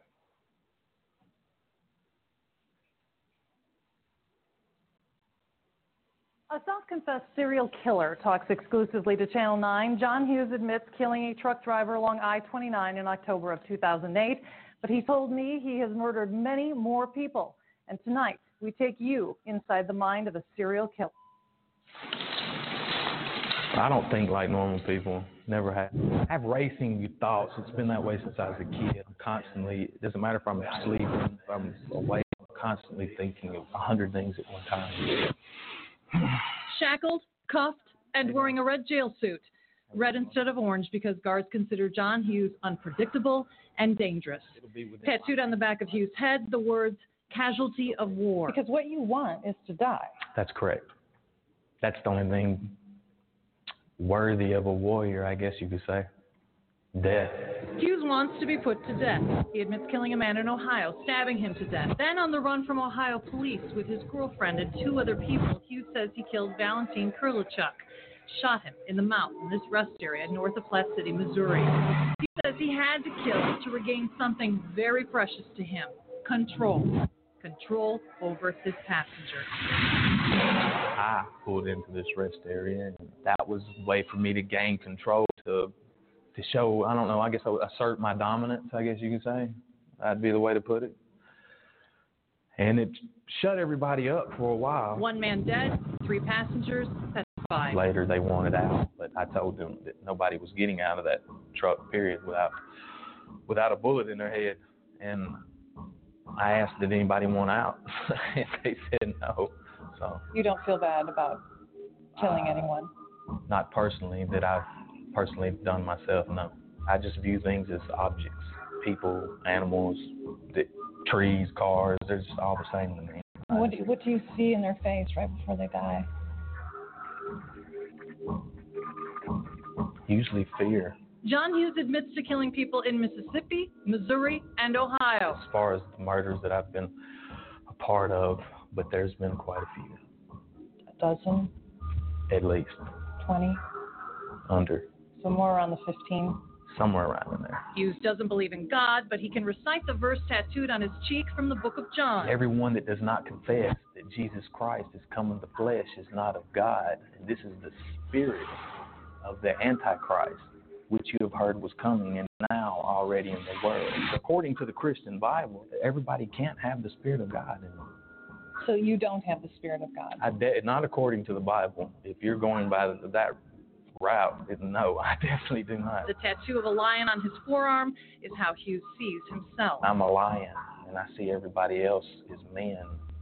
A self-confessed serial killer talks exclusively to Channel nine. John Hughes admits killing a truck driver along I twenty-nine in October of two thousand eight, but he told me he has murdered many more people. And tonight, we take you inside the mind of a serial killer. I don't think like normal people. Never have. I have racing thoughts. It's been that way since I was a kid. I'm constantly, it doesn't matter if I'm asleep, if I'm awake, I'm constantly thinking of a hundred things at one time. Shackled, cuffed, and wearing a red jail suit. Red instead of orange because guards consider John Hughes unpredictable and dangerous. Tattooed on the back of Hughes' head, the words, casualty of war. Because what you want is to die. That's correct. That's the only thing worthy of a warrior, I guess you could say. Death. Hughes wants to be put to death. He admits killing a man in Ohio, stabbing him to death. Then on the run from Ohio police with his girlfriend and two other people, Hughes says he killed Valentine Kurlichuk, shot him in the mouth in this rest area north of Platte City, Missouri. He says he had to kill to regain something very precious to him, control. Control over his passenger. I pulled into this rest area, and that was a way for me to gain control, to to show, I don't know, I guess I would assert my dominance, I guess you could say. That'd be the way to put it. And it shut everybody up for a while. One man dead, three passengers testified. Later they wanted out, but I told them that nobody was getting out of that truck, period, without without a bullet in their head. And I asked, did anybody want out? And they said no. So You don't feel bad about killing uh, anyone? Not personally, that I've personally done myself, no. I just view things as objects. People, animals, the, trees, cars, they're just all the same to me. What do, what do you see in their face right before they die? Usually fear. John Hughes admits to killing people in Mississippi, Missouri, and Ohio. As far as the murders that I've been a part of, but there's been quite a few. A dozen? At least. Twenty? Under. So more around the fifteen? Somewhere around in there. Hughes doesn't believe in God, but he can recite the verse tattooed on his cheek from the book of John. Everyone that does not confess that Jesus Christ is come in the flesh is not of God. And this is the spirit of the Antichrist, which you have heard was coming and now already in the world. According to the Christian Bible, everybody can't have the Spirit of God in them. So you don't have the Spirit of God? I de- not according to the Bible. If you're going by the, that route, it, no, I definitely do not. The tattoo of a lion on his forearm is how Hughes sees himself. I'm a lion, and I see everybody else as men.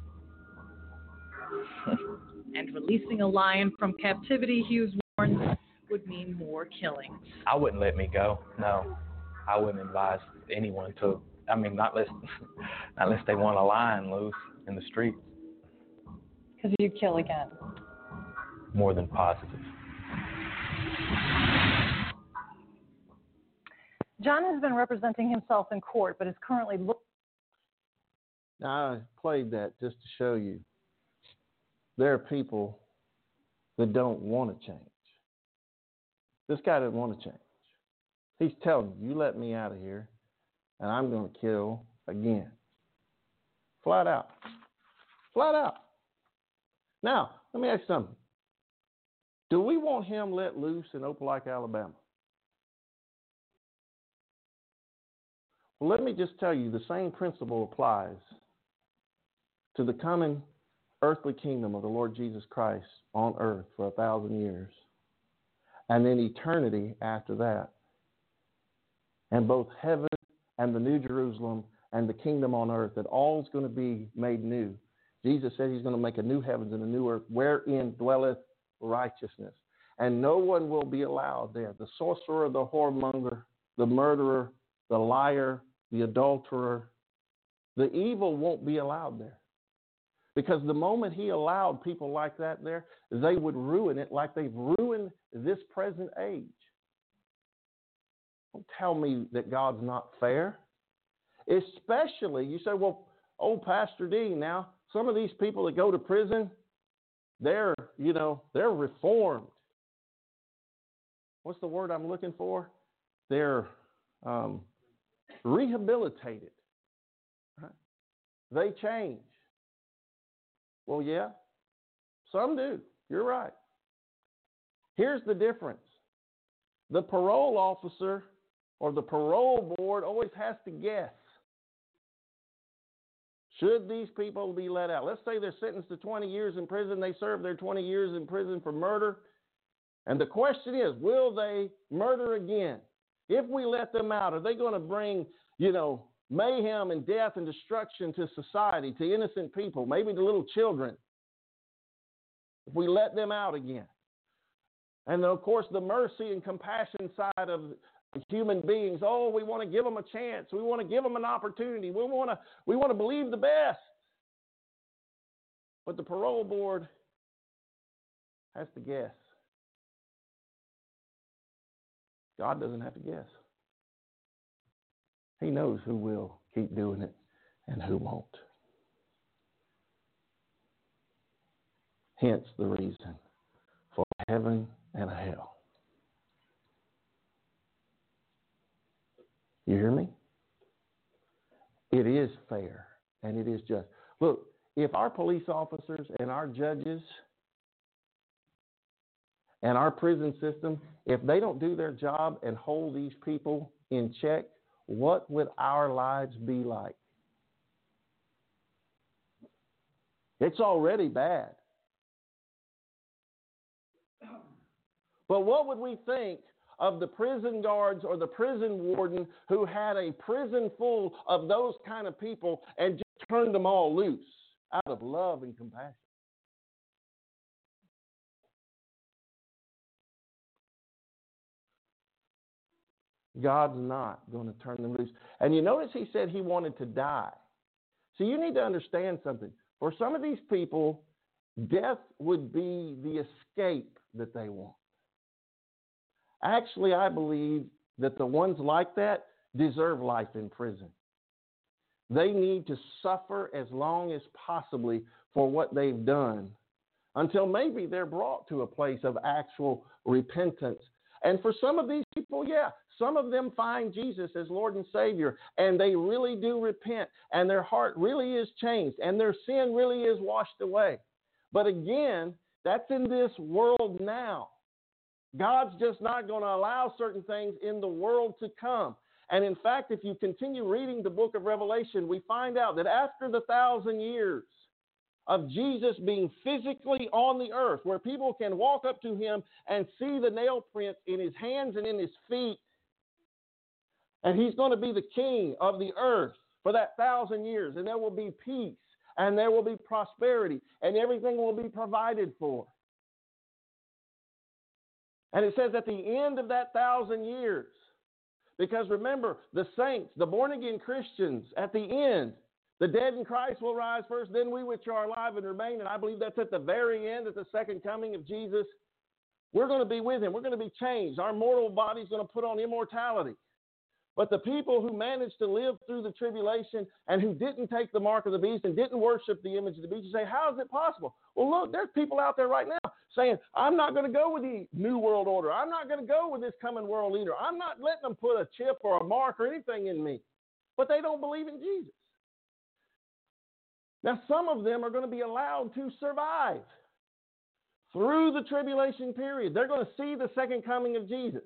And releasing a lion from captivity, Hughes warns, would mean more killings. I wouldn't let me go. No, I wouldn't advise anyone to. I mean, not unless, not unless they want a lion loose in the streets. Because you'd kill again. More than positive. John has been representing himself in court, but is currently looking. Now, I played that just to show you there are people that don't want to change. This guy doesn't want to change. He's telling you, you let me out of here, and I'm going to kill again. Flat out. Flat out. Now, let me ask you something. Do we want him let loose in Opelika, Alabama? Well, let me just tell you, the same principle applies to the coming earthly kingdom of the Lord Jesus Christ on earth for a thousand years, and then eternity after that. And both heaven and the New Jerusalem and the kingdom on earth, that all is going to be made new. Jesus said he's going to make a new heavens and a new earth wherein dwelleth righteousness. And no one will be allowed there. The sorcerer, the whoremonger, the murderer, the liar, the adulterer, the evil won't be allowed there. Because the moment he allowed people like that there, they would ruin it like they've ruined this present age. Don't tell me that God's not fair. Especially, you say, well, oh, Pastor D, now, some of these people that go to prison, they're, you know, they're reformed. What's the word I'm looking for? They're um, rehabilitated. Right? They change. Well, yeah, some do. You're right. Here's the difference. The parole officer or the parole board always has to guess. Should these people be let out? Let's say they're sentenced to twenty years in prison. They serve their twenty years in prison for murder. And the question is, will they murder again? If we let them out, are they going to bring, you know, mayhem and death and destruction to society, to innocent people, maybe to little children, if we let them out again? And then, of course, the mercy and compassion side of human beings. Oh, we want to give them a chance. We want to give them an opportunity. We want to, we want to believe the best. But the parole board has to guess. God doesn't have to guess. He knows who will keep doing it and who won't. Hence the reason for heaven and a hell. You hear me? It is fair and it is just. Look, if our police officers and our judges and our prison system, if they don't do their job and hold these people in check, what would our lives be like? It's already bad. But what would we think of the prison guards or the prison warden who had a prison full of those kind of people and just turned them all loose out of love and compassion? God's not going to turn them loose. And you notice he said he wanted to die. So you need to understand something. For some of these people, death would be the escape that they want. Actually, I believe that the ones like that deserve life in prison. They need to suffer as long as possibly for what they've done until maybe they're brought to a place of actual repentance. And for some of these people, yeah, some of them find Jesus as Lord and Savior, and they really do repent, and their heart really is changed, and their sin really is washed away. But again, that's in this world now. God's just not going to allow certain things in the world to come. And in fact, if you continue reading the book of Revelation, we find out that after the thousand years, of Jesus being physically on the earth, where people can walk up to him and see the nail prints in his hands and in his feet. And he's going to be the king of the earth for that thousand years. And there will be peace and there will be prosperity and everything will be provided for. And it says at the end of that thousand years, because remember, the saints, the born-again Christians, at the end, the dead in Christ will rise first, then we which are alive and remain. And I believe that's at the very end, at the second coming of Jesus. We're going to be with him. We're going to be changed. Our mortal body is going to put on immortality. But the people who managed to live through the tribulation and who didn't take the mark of the beast and didn't worship the image of the beast, you say, how is it possible? Well, look, there's people out there right now saying, I'm not going to go with the New World Order. I'm not going to go with this coming world leader. I'm not letting them put a chip or a mark or anything in me. But they don't believe in Jesus. Now, some of them are going to be allowed to survive through the tribulation period. They're going to see the second coming of Jesus.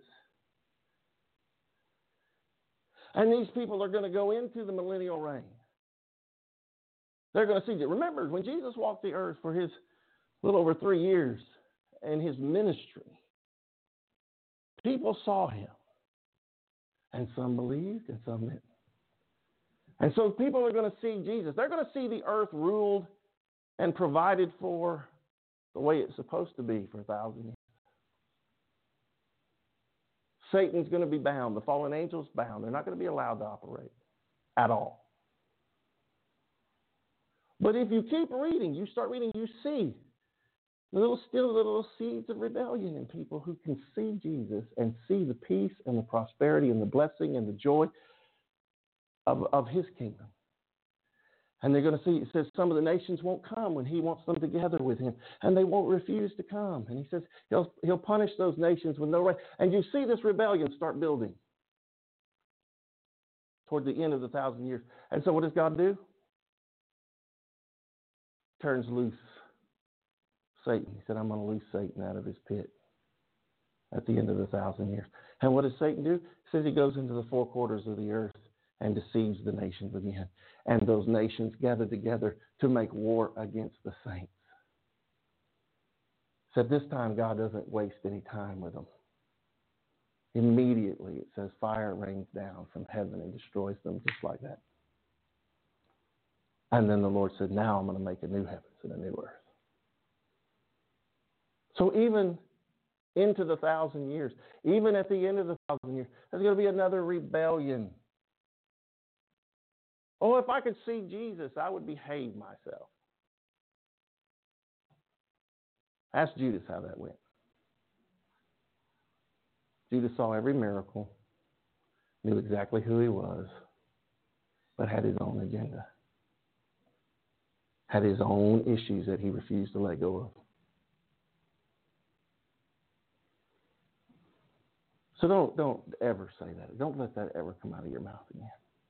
And these people are going to go into the millennial reign. They're going to see it. Remember, when Jesus walked the earth for his little over three years in his ministry, people saw him. And some believed and some didn't. And so people are going to see Jesus. They're going to see the earth ruled and provided for the way it's supposed to be for a thousand years. Satan's going to be bound. The fallen angels bound. They're not going to be allowed to operate at all. But if you keep reading, you start reading, you see the little, still the little seeds of rebellion in people who can see Jesus and see the peace and the prosperity and the blessing and the joy of, of his kingdom. And they're going to see, it says some of the nations won't come when he wants them together with him. And they won't refuse to come. And he says he'll, he'll punish those nations with no right. And you see this rebellion start building toward the end of the thousand years. And so what does God do? Turns loose Satan. He said, I'm going to loose Satan out of his pit at the end of the thousand years. And what does Satan do? He says he goes into the four quarters of the earth and deceives the nations again. And those nations gather together to make war against the saints. So this time God doesn't waste any time with them. Immediately, it says, fire rains down from heaven and destroys them just like that. And then the Lord said, now I'm going to make a new heavens and a new earth. So even into the thousand years, even at the end of the thousand years, there's going to be another rebellion. Oh, if I could see Jesus, I would behave myself. Ask Judas how that went. Judas saw every miracle, knew exactly who he was, but had his own agenda. Had his own issues that he refused to let go of. So don't, don't ever say that. Don't let that ever come out of your mouth again.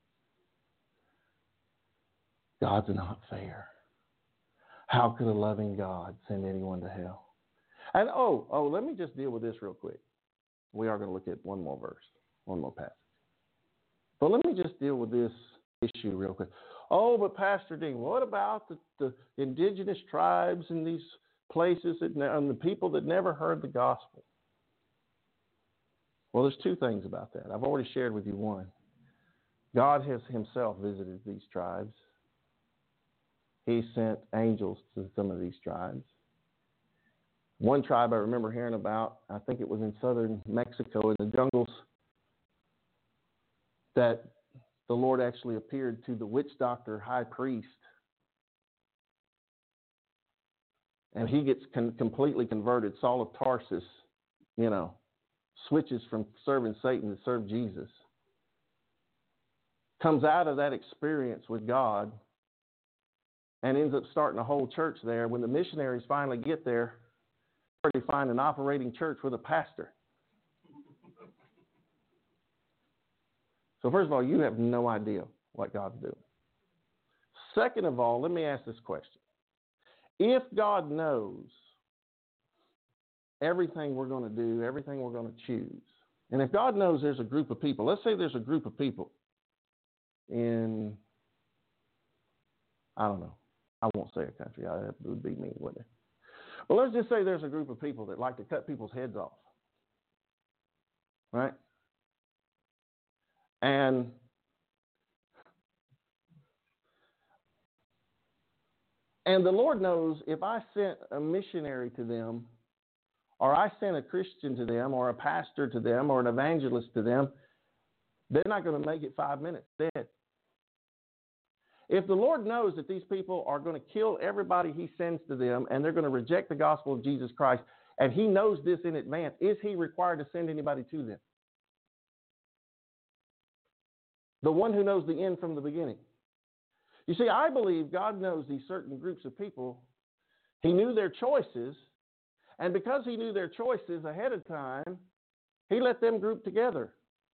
God's not fair. How could a loving God send anyone to hell? And oh, oh, let me just deal with this real quick. We are going to look at one more verse, one more passage. But let me just deal with this issue real quick. Oh, but Pastor Dean, what about the, the indigenous tribes in these places that, and the people that never heard the gospel? Well, there's two things about that. I've already shared with you one. God has himself visited these tribes. He sent angels to some of these tribes. One tribe I remember hearing about, I think it was in southern Mexico in the jungles, that the Lord actually appeared to the witch doctor high priest. And he gets con- completely converted. Saul of Tarsus, you know, switches from serving Satan to serve Jesus. Comes out of that experience with God and ends up starting a whole church there. When the missionaries finally get there, they find an operating church with a pastor. So first of all, you have no idea what God's doing. Second of all, let me ask this question. If God knows everything we're going to do, everything we're going to choose, and if God knows there's a group of people, let's say there's a group of people in, I don't know, I won't say a country. I, it would be mean, wouldn't it? But let's just say there's a group of people that like to cut people's heads off. Right? And and the Lord knows if I sent a missionary to them, or I sent a Christian to them, or a pastor to them, or an evangelist to them, they're not going to make it five minutes dead. If the Lord knows that these people are going to kill everybody he sends to them and they're going to reject the gospel of Jesus Christ, and he knows this in advance, is he required to send anybody to them? The one who knows the end from the beginning. You see, I believe God knows these certain groups of people. He knew their choices, and because he knew their choices ahead of time, he let them group together.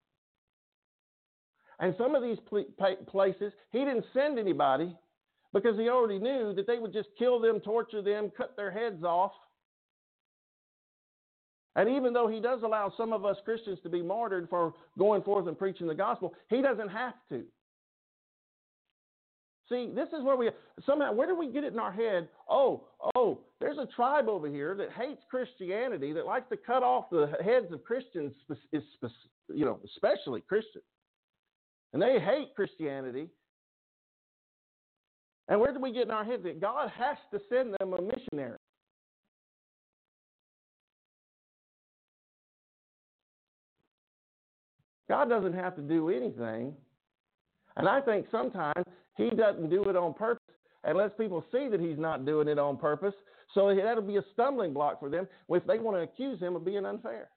And some of these places, he didn't send anybody because he already knew that they would just kill them, torture them, cut their heads off. And even though he does allow some of us Christians to be martyred for going forth and preaching the gospel, he doesn't have to. See, this is where we, somehow, where do we get it in our head? Oh, oh, there's a tribe over here that hates Christianity, that likes to cut off the heads of Christians, you know, especially Christians. And they hate Christianity. And where do we get in our heads that God has to send them a missionary? God doesn't have to do anything. And I think sometimes he doesn't do it on purpose and lets people see that he's not doing it on purpose. So that'll be a stumbling block for them if they want to accuse him of being unfair.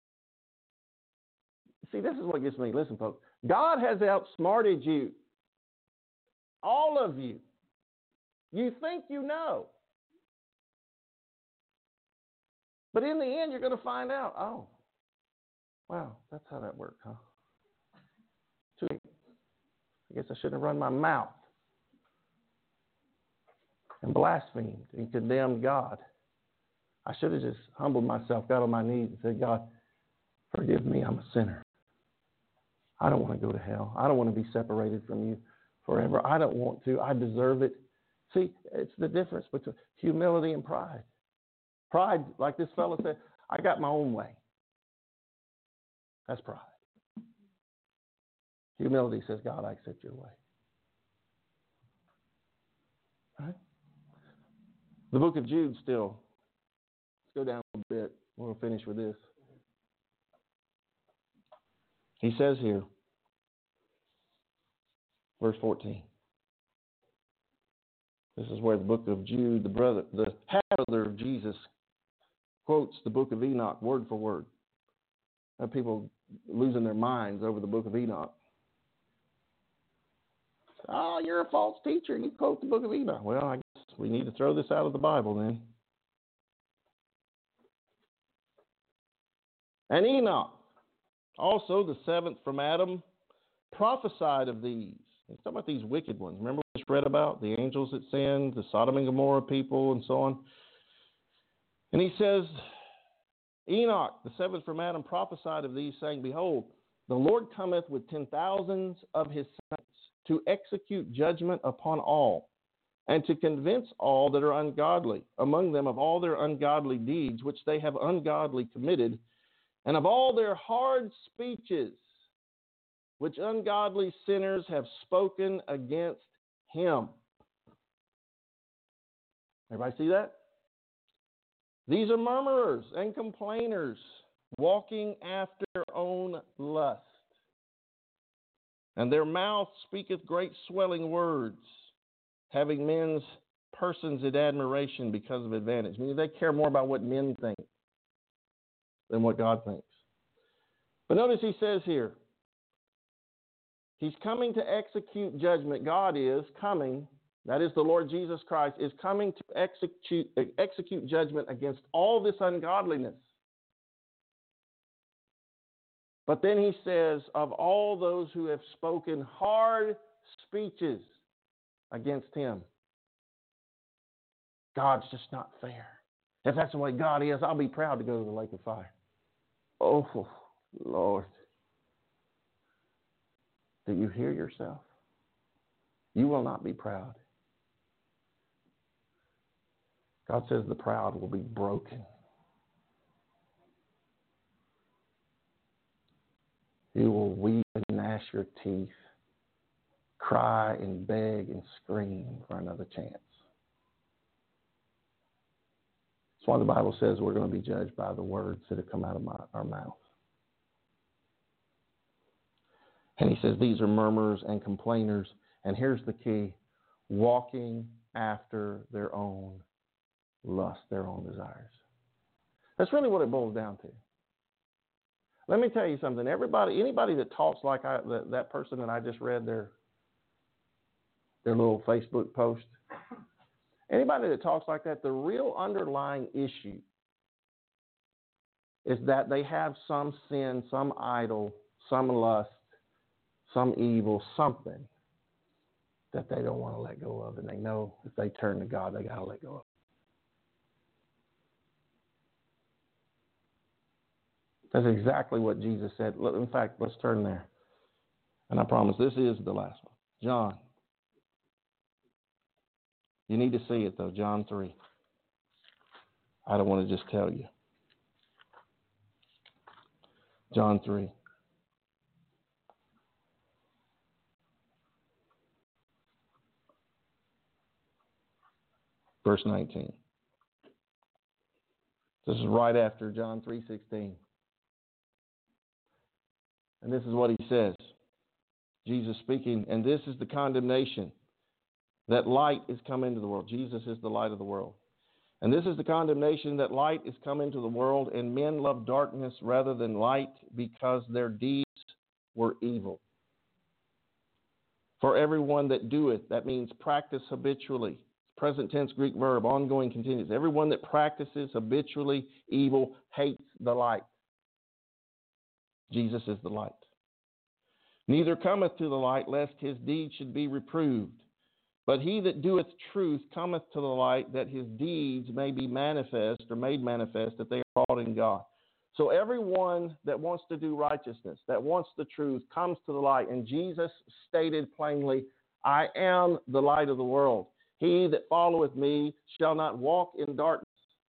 See, this is what gets me. Listen, folks. God has outsmarted you. All of you. You think you know. But in the end, you're going to find out, oh, wow, that's how that worked, huh? Too late. I guess I shouldn't have run my mouth and blasphemed and condemned God. I should have just humbled myself, got on my knees and said, God, forgive me, I'm a sinner. I don't want to go to hell. I don't want to be separated from you forever. I don't want to. I deserve it. See, it's the difference between humility and pride. Pride, like this fellow said, I got my own way. That's pride. Humility says, God, I accept your way. All right? The book of Jude still. Let's go down a bit. We'll finish with this. He says here, verse fourteen. This is where the book of Jude, the brother, the half brother of Jesus, quotes the book of Enoch word for word. There are people losing their minds over the book of Enoch. Oh, you're a false teacher. You quote the book of Enoch. Well, I guess we need to throw this out of the Bible then. And Enoch, also the seventh from Adam, prophesied of these. He's talking about these wicked ones. Remember we just read about the angels that sinned, the Sodom and Gomorrah people, and so on. And he says, Enoch, the seventh from Adam, prophesied of these, saying, Behold, the Lord cometh with ten thousands of his saints to execute judgment upon all, and to convince all that are ungodly, among them of all their ungodly deeds which they have ungodly committed, and of all their hard speeches which ungodly sinners have spoken against him. Everybody see that? These are murmurers and complainers, walking after their own lust. And their mouth speaketh great swelling words, having men's persons in admiration because of advantage. Meaning they care more about what men think than what God thinks. But notice he says here, he's coming to execute judgment. God is coming, that is the Lord Jesus Christ, is coming to execute, execute judgment against all this ungodliness. But then he says, of all those who have spoken hard speeches against him. God's just not fair. If that's the way God is, I'll be proud to go to the lake of fire. Oh, Lord. Do you hear yourself? You will not be proud. God says the proud will be broken. You will weep and gnash your teeth, cry and beg and scream for another chance. That's why the Bible says we're going to be judged by the words that have come out of my, our mouth. And he says these are murmurers and complainers. And here's the key: walking after their own lust, their own desires. That's really what it boils down to. Let me tell you something. Everybody, anybody that talks like I, that, that person that I just read their their little Facebook post, anybody that talks like that, the real underlying issue is that they have some sin, some idol, some lust, some evil, something that they don't want to let go of, and they know if they turn to God, they got to let go of. That's exactly what Jesus said. In fact, let's turn there. And I promise this is the last one. John. You need to see it, though. John three. I don't want to just tell you. John three. Verse nineteen. This is right after John three sixteen. And this is what he says. Jesus speaking, and this is the condemnation, that light is come into the world. Jesus is the light of the world. And this is the condemnation, that light is come into the world, and men love darkness rather than light, because their deeds were evil. For everyone that doeth, that means practice habitually. Present tense Greek verb, ongoing, continuous. Everyone that practices habitually evil hates the light. Jesus is the light. Neither cometh to the light, lest his deeds should be reproved. But he that doeth truth cometh to the light, that his deeds may be manifest, or made manifest, that they are wrought in God. So everyone that wants to do righteousness, that wants the truth, comes to the light. And Jesus stated plainly, I am the light of the world. He that followeth me shall not walk in darkness.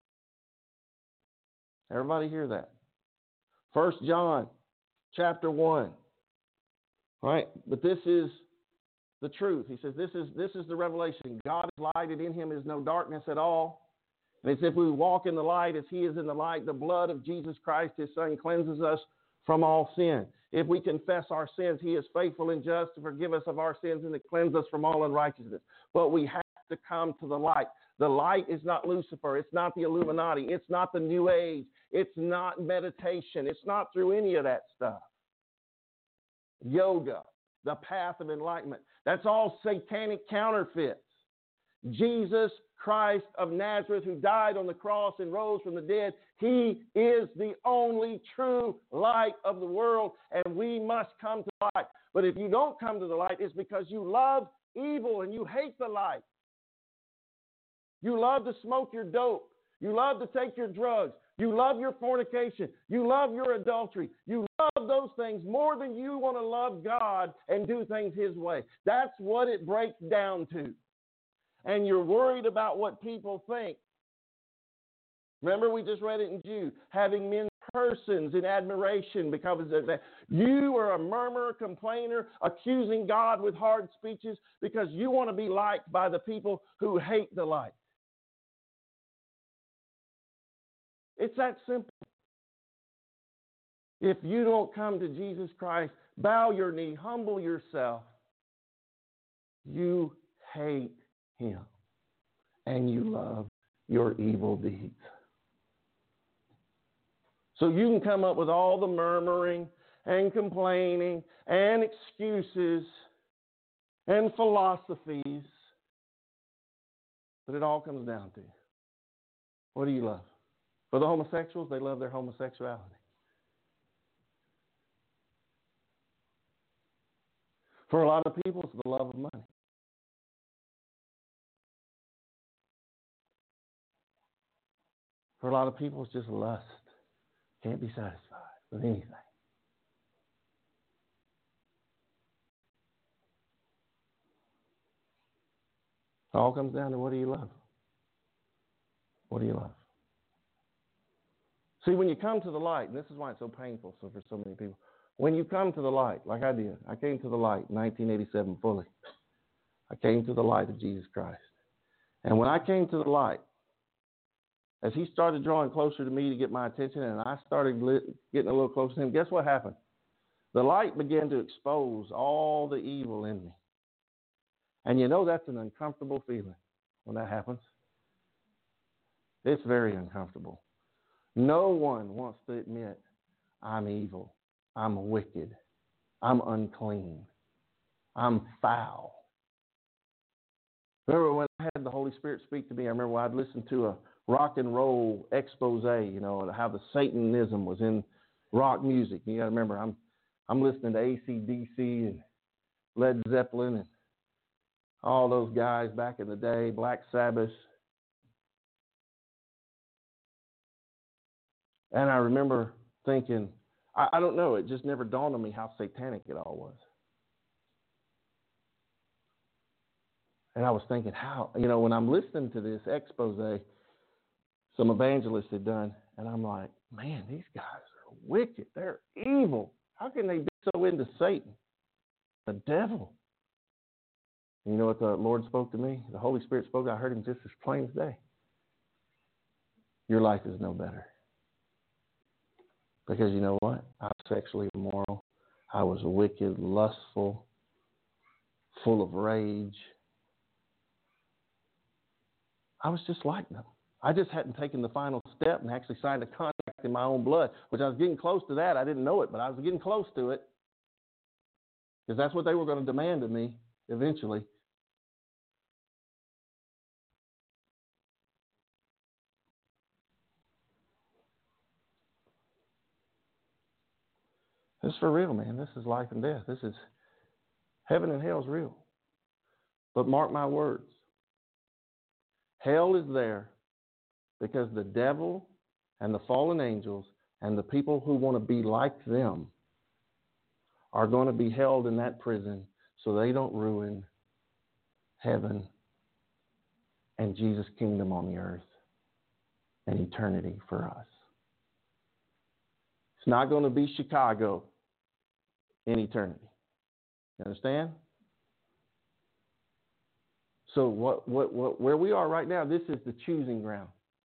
Everybody hear that? First John chapter one. Right? But this is the truth. He says this is this is the revelation. God is light, and in him is no darkness at all. And it's if we walk in the light as he is in the light, the blood of Jesus Christ, his son, cleanses us from all sin. If we confess our sins, he is faithful and just to forgive us of our sins and to cleanse us from all unrighteousness. But we have to come to the light. The light is not Lucifer. It's not the Illuminati. It's not the New Age. It's not meditation. It's not through any of that stuff. Yoga, the path of enlightenment. That's all satanic counterfeits. Jesus Christ of Nazareth, who died on the cross and rose from the dead, he is the only true light of the world, and we must come to the light. But if you don't come to the light, it's because you love evil and you hate the light. You love to smoke your dope. You love to take your drugs. You love your fornication. You love your adultery. You love those things more than you want to love God and do things his way. That's what it breaks down to. And you're worried about what people think. Remember, we just read it in Jude, having men persons in admiration because of that. You are a murmurer, complainer, accusing God with hard speeches because you want to be liked by the people who hate the light. It's that simple. If you don't come to Jesus Christ, bow your knee, humble yourself, you hate him and you love your evil deeds. So you can come up with all the murmuring and complaining and excuses and philosophies, but it all comes down to, what do you love? For the homosexuals, they love their homosexuality. For a lot of people, it's the love of money. For a lot of people, it's just lust. Can't be satisfied with anything. It all comes down to, what do you love? What do you love? See, when you come to the light, and this is why it's so painful so for so many people, when you come to the light, like I did, I came to the light in nineteen eighty-seven fully. I came to the light of Jesus Christ. And when I came to the light, as he started drawing closer to me to get my attention, and I started getting a little closer to him, guess what happened? The light began to expose all the evil in me. And you know that's an uncomfortable feeling when that happens. It's very uncomfortable. No one wants to admit, I'm evil, I'm wicked, I'm unclean, I'm foul. Remember when I had the Holy Spirit speak to me, I remember when I'd listened to a rock and roll expose, you know, how the Satanism was in rock music. You got to remember, I'm I'm listening to A C D C and Led Zeppelin and all those guys back in the day, Black Sabbath. And I remember thinking, I, I don't know, it just never dawned on me how satanic it all was. And I was thinking, how, you know, when I'm listening to this expose some evangelists had done, and I'm like, man, these guys are wicked. They're evil. How can they be so into Satan, the devil? And you know what the Lord spoke to me? The Holy Spirit spoke. I heard him just as plain as day. Your life is no better. Because you know what? I was sexually immoral. I was wicked, lustful, full of rage. I was just like them. I just hadn't taken the final step and actually signed a contract in my own blood, which I was getting close to that. I didn't know it, but I was getting close to it because that's what they were going to demand of me eventually. This is for real, man. This is life and death. This is heaven and hell is real. But mark my words. Hell is there because the devil and the fallen angels and the people who want to be like them are going to be held in that prison so they don't ruin heaven and Jesus' kingdom on the earth and eternity for us. It's not going to be Chicago in eternity. You understand? So what, what, what, where we are right now, this is the choosing ground.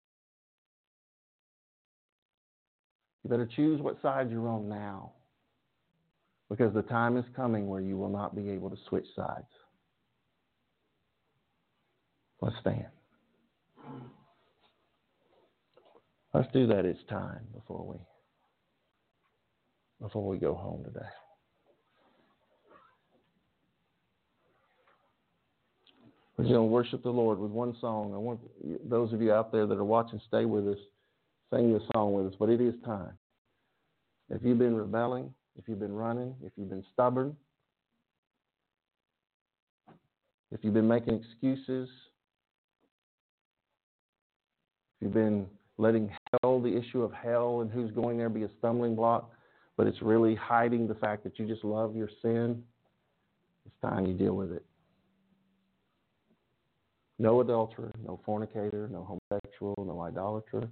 You better choose what side you're on now, because the time is coming where you will not be able to switch sides. Let's stand. Let's do that. It's time before we before we go home today. We're going to worship the Lord with one song. I want those of you out there that are watching, stay with us, sing this song with us, but it is time. If you've been rebelling, if you've been running, if you've been stubborn, if you've been making excuses, if you've been letting hell, the issue of hell and who's going there be a stumbling block, but it's really hiding the fact that you just love your sin, it's time you deal with it. No adulterer, no fornicator, no homosexual, no idolater,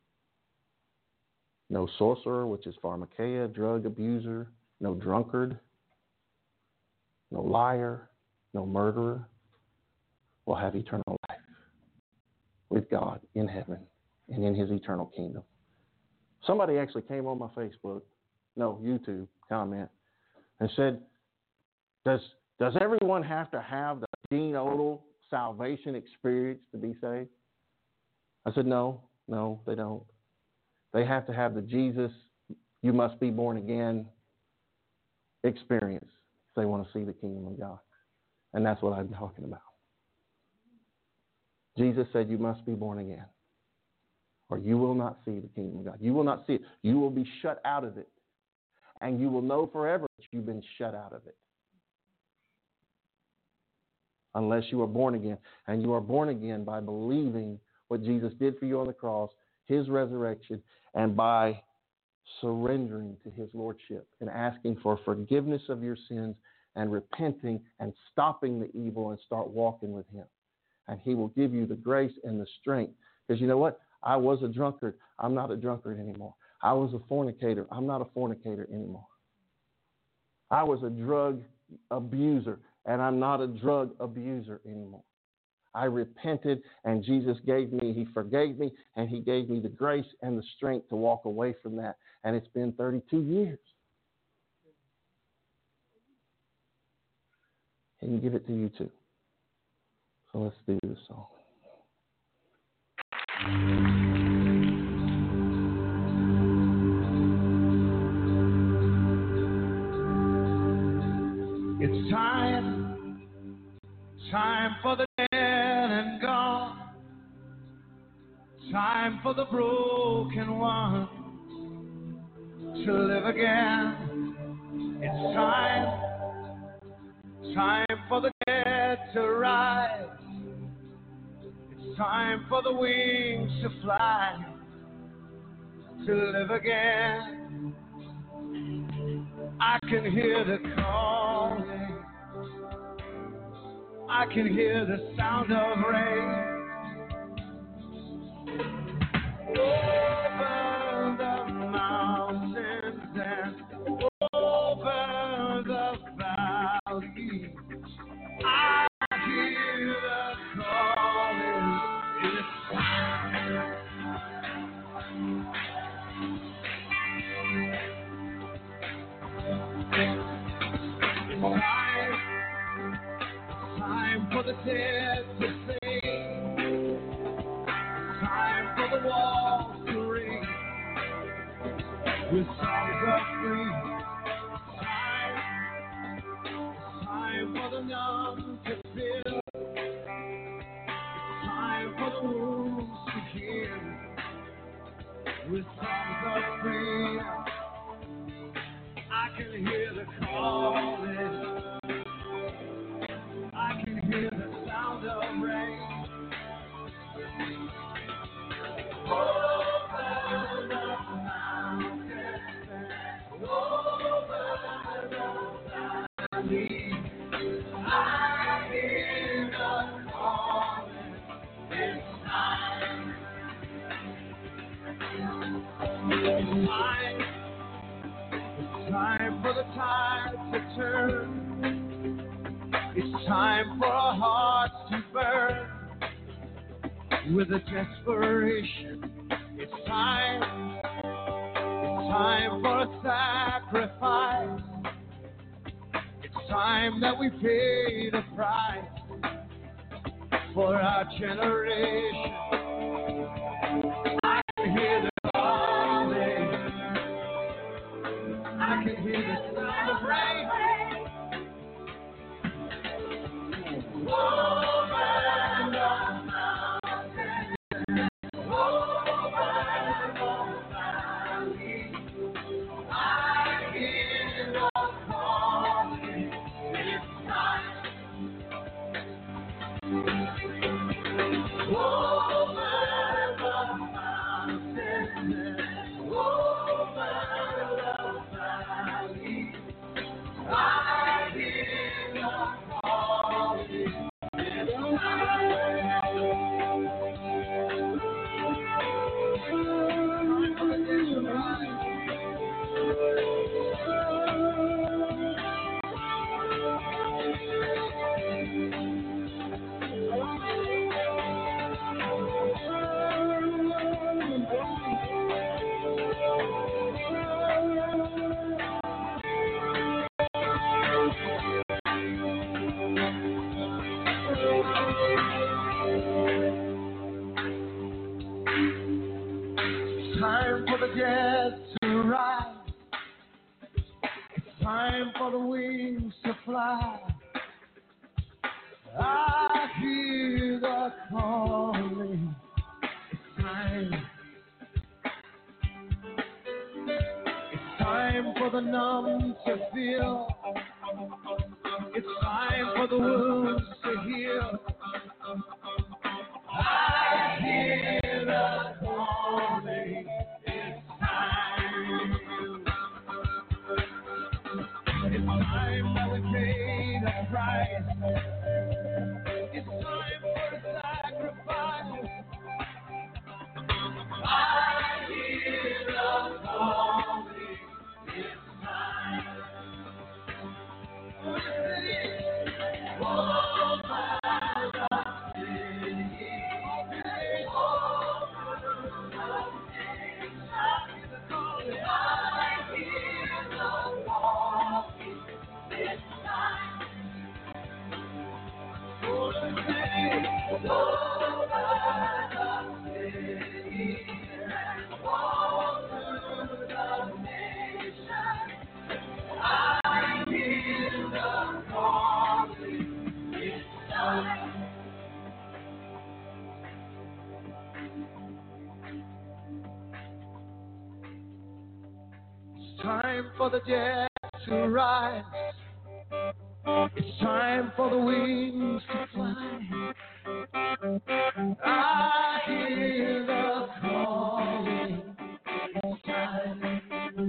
no sorcerer, which is pharmakeia, drug abuser, no drunkard, no liar, no murderer will have eternal life with God in heaven and in his eternal kingdom. Somebody actually came on my Facebook, no, YouTube comment, and said, does, does everyone have to have the Dean Odle salvation experience to be saved? I said, no, no, they don't. They have to have the Jesus, you must be born again experience if they want to see the kingdom of God. And that's what I'm talking about. Jesus said you must be born again, or you will not see the kingdom of God. You will not see it. You will be shut out of it. And you will know forever that you've been shut out of it. Unless you are born again. And you are born again by believing what Jesus did for you on the cross, his resurrection, and by surrendering to his lordship and asking for forgiveness of your sins and repenting and stopping the evil and start walking with him. And he will give you the grace and the strength Because you know what? I was a drunkard. I'm not a drunkard anymore. I was a fornicator. I'm not a fornicator anymore. I was a drug abuser, and I'm not a drug abuser anymore. I repented, and Jesus gave me, he forgave me, and he gave me the grace and the strength to walk away from that. And it's been thirty-two years. He can give it to you too. So let's do this song. It's time, time for the dead and gone, time for the broken one to live again. It's time, time for the dead to rise. It's time for the wings to fly, to live again. I can hear the calling, I can hear the sound of rain. Over the mountains and over the valleys, I hear the calling. It's time. It's time, time for the dead to sing, time for the walls to ring with songs of freedom. Time, time for the numb to feel, time for the wounds to heal with songs of freedom. I can hear the calling, I can hear the sound of rain. Over the mountains and over the valley, I hear the calling. It's time. It's time. It's time for the tide to turn. It's time for our hearts to burn with a desperation. It's time. It's time for a sacrifice. It's time that we pay the price for our generation. I can hear the calling, I can hear the sound of rain. Over the mountains, over the valley, I hear the calling. It's time. Over the mountains, over the valley, I hear the calling. Time for the dead to rise. It's time for the wings to fly. I hear the calling. It's time. It's time for the numb to feel. It's time for the wounds to heal. I hear the calling. It's time. It's time that we pay the price. It's time for a sacrifice. Time for the dead to rise. It's time for the wings to fly. I hear the calling. It's time.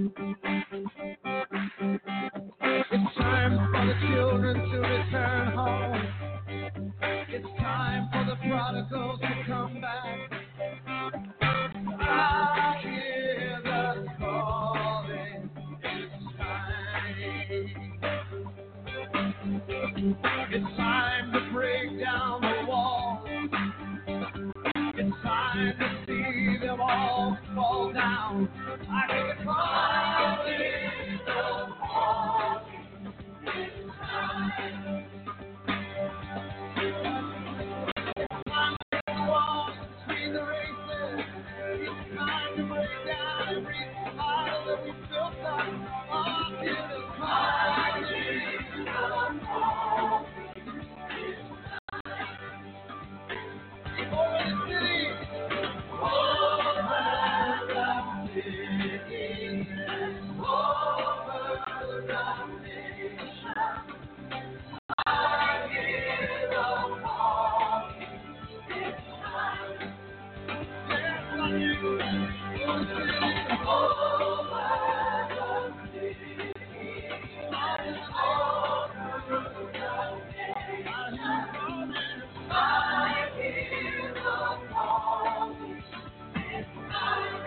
It's time for the children to return home. It's time for the prodigals to come back. I hear the calling. It's time to break down the walls. It's time to see them all fall down. I hear the calling, the calling. It's time. It's time to walk between the races. It's time to break down every idol that we built up. I hear the calling, the calling. Over the city, over the city, over the nation. I hear the calling. It's time. Yes, I do. Over the city, over the city, over the nation. I hear the calling. It's time.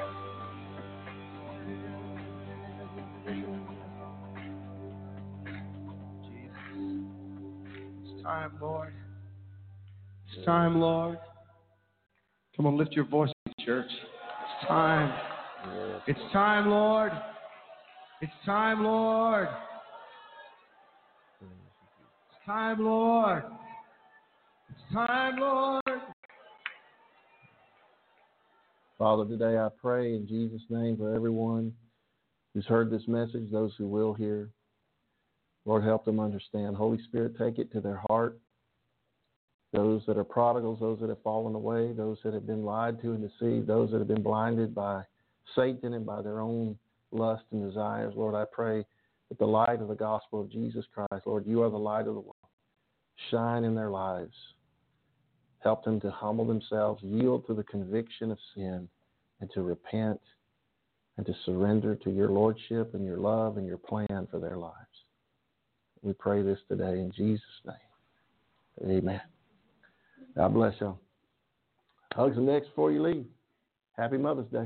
It's time, Lord. It's time, Lord. Come on, lift your voice, church. It's time. It's time, Lord. It's time, Lord. It's time, Lord. It's time, Lord. Father, today I pray in Jesus' name for everyone who's heard this message, those who will hear. Lord, help them understand. Holy Spirit, take it to their heart. Those that are prodigals, those that have fallen away, those that have been lied to and deceived, those that have been blinded by Satan and by their own lust and desires. Lord, I pray that the light of the gospel of Jesus Christ, Lord, you are the light of the world, shine in their lives. Help them to humble themselves, yield to the conviction of sin, and to repent and to surrender to your lordship and your love and your plan for their lives. We pray this today in Jesus' name. Amen. God bless y'all. Hugs and necks before you leave. Happy Mother's Day.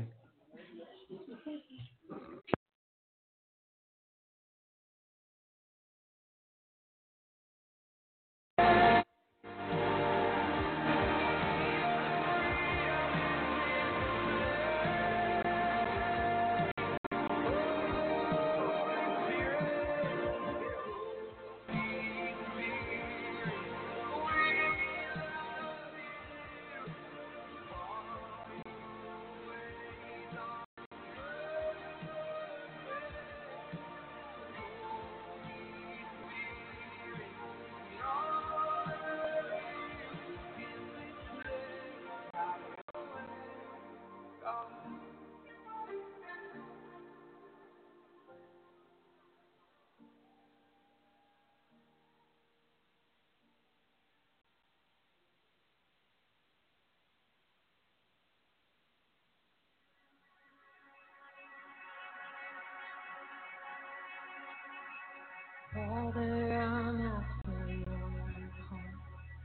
Father, I'm after your heart.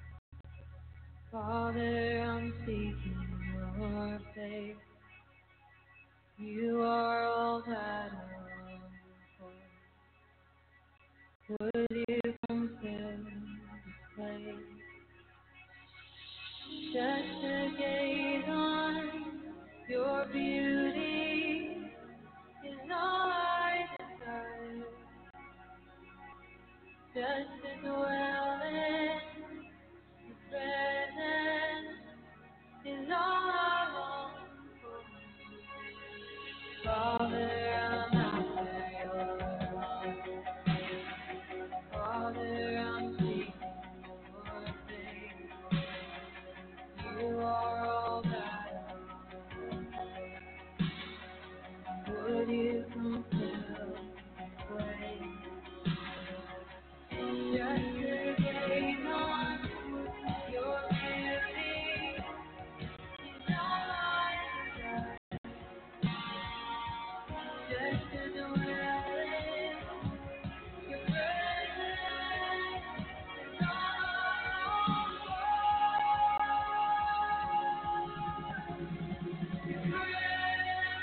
Father, I'm seeking your face. You are all that I long for. Would you come fill just as well.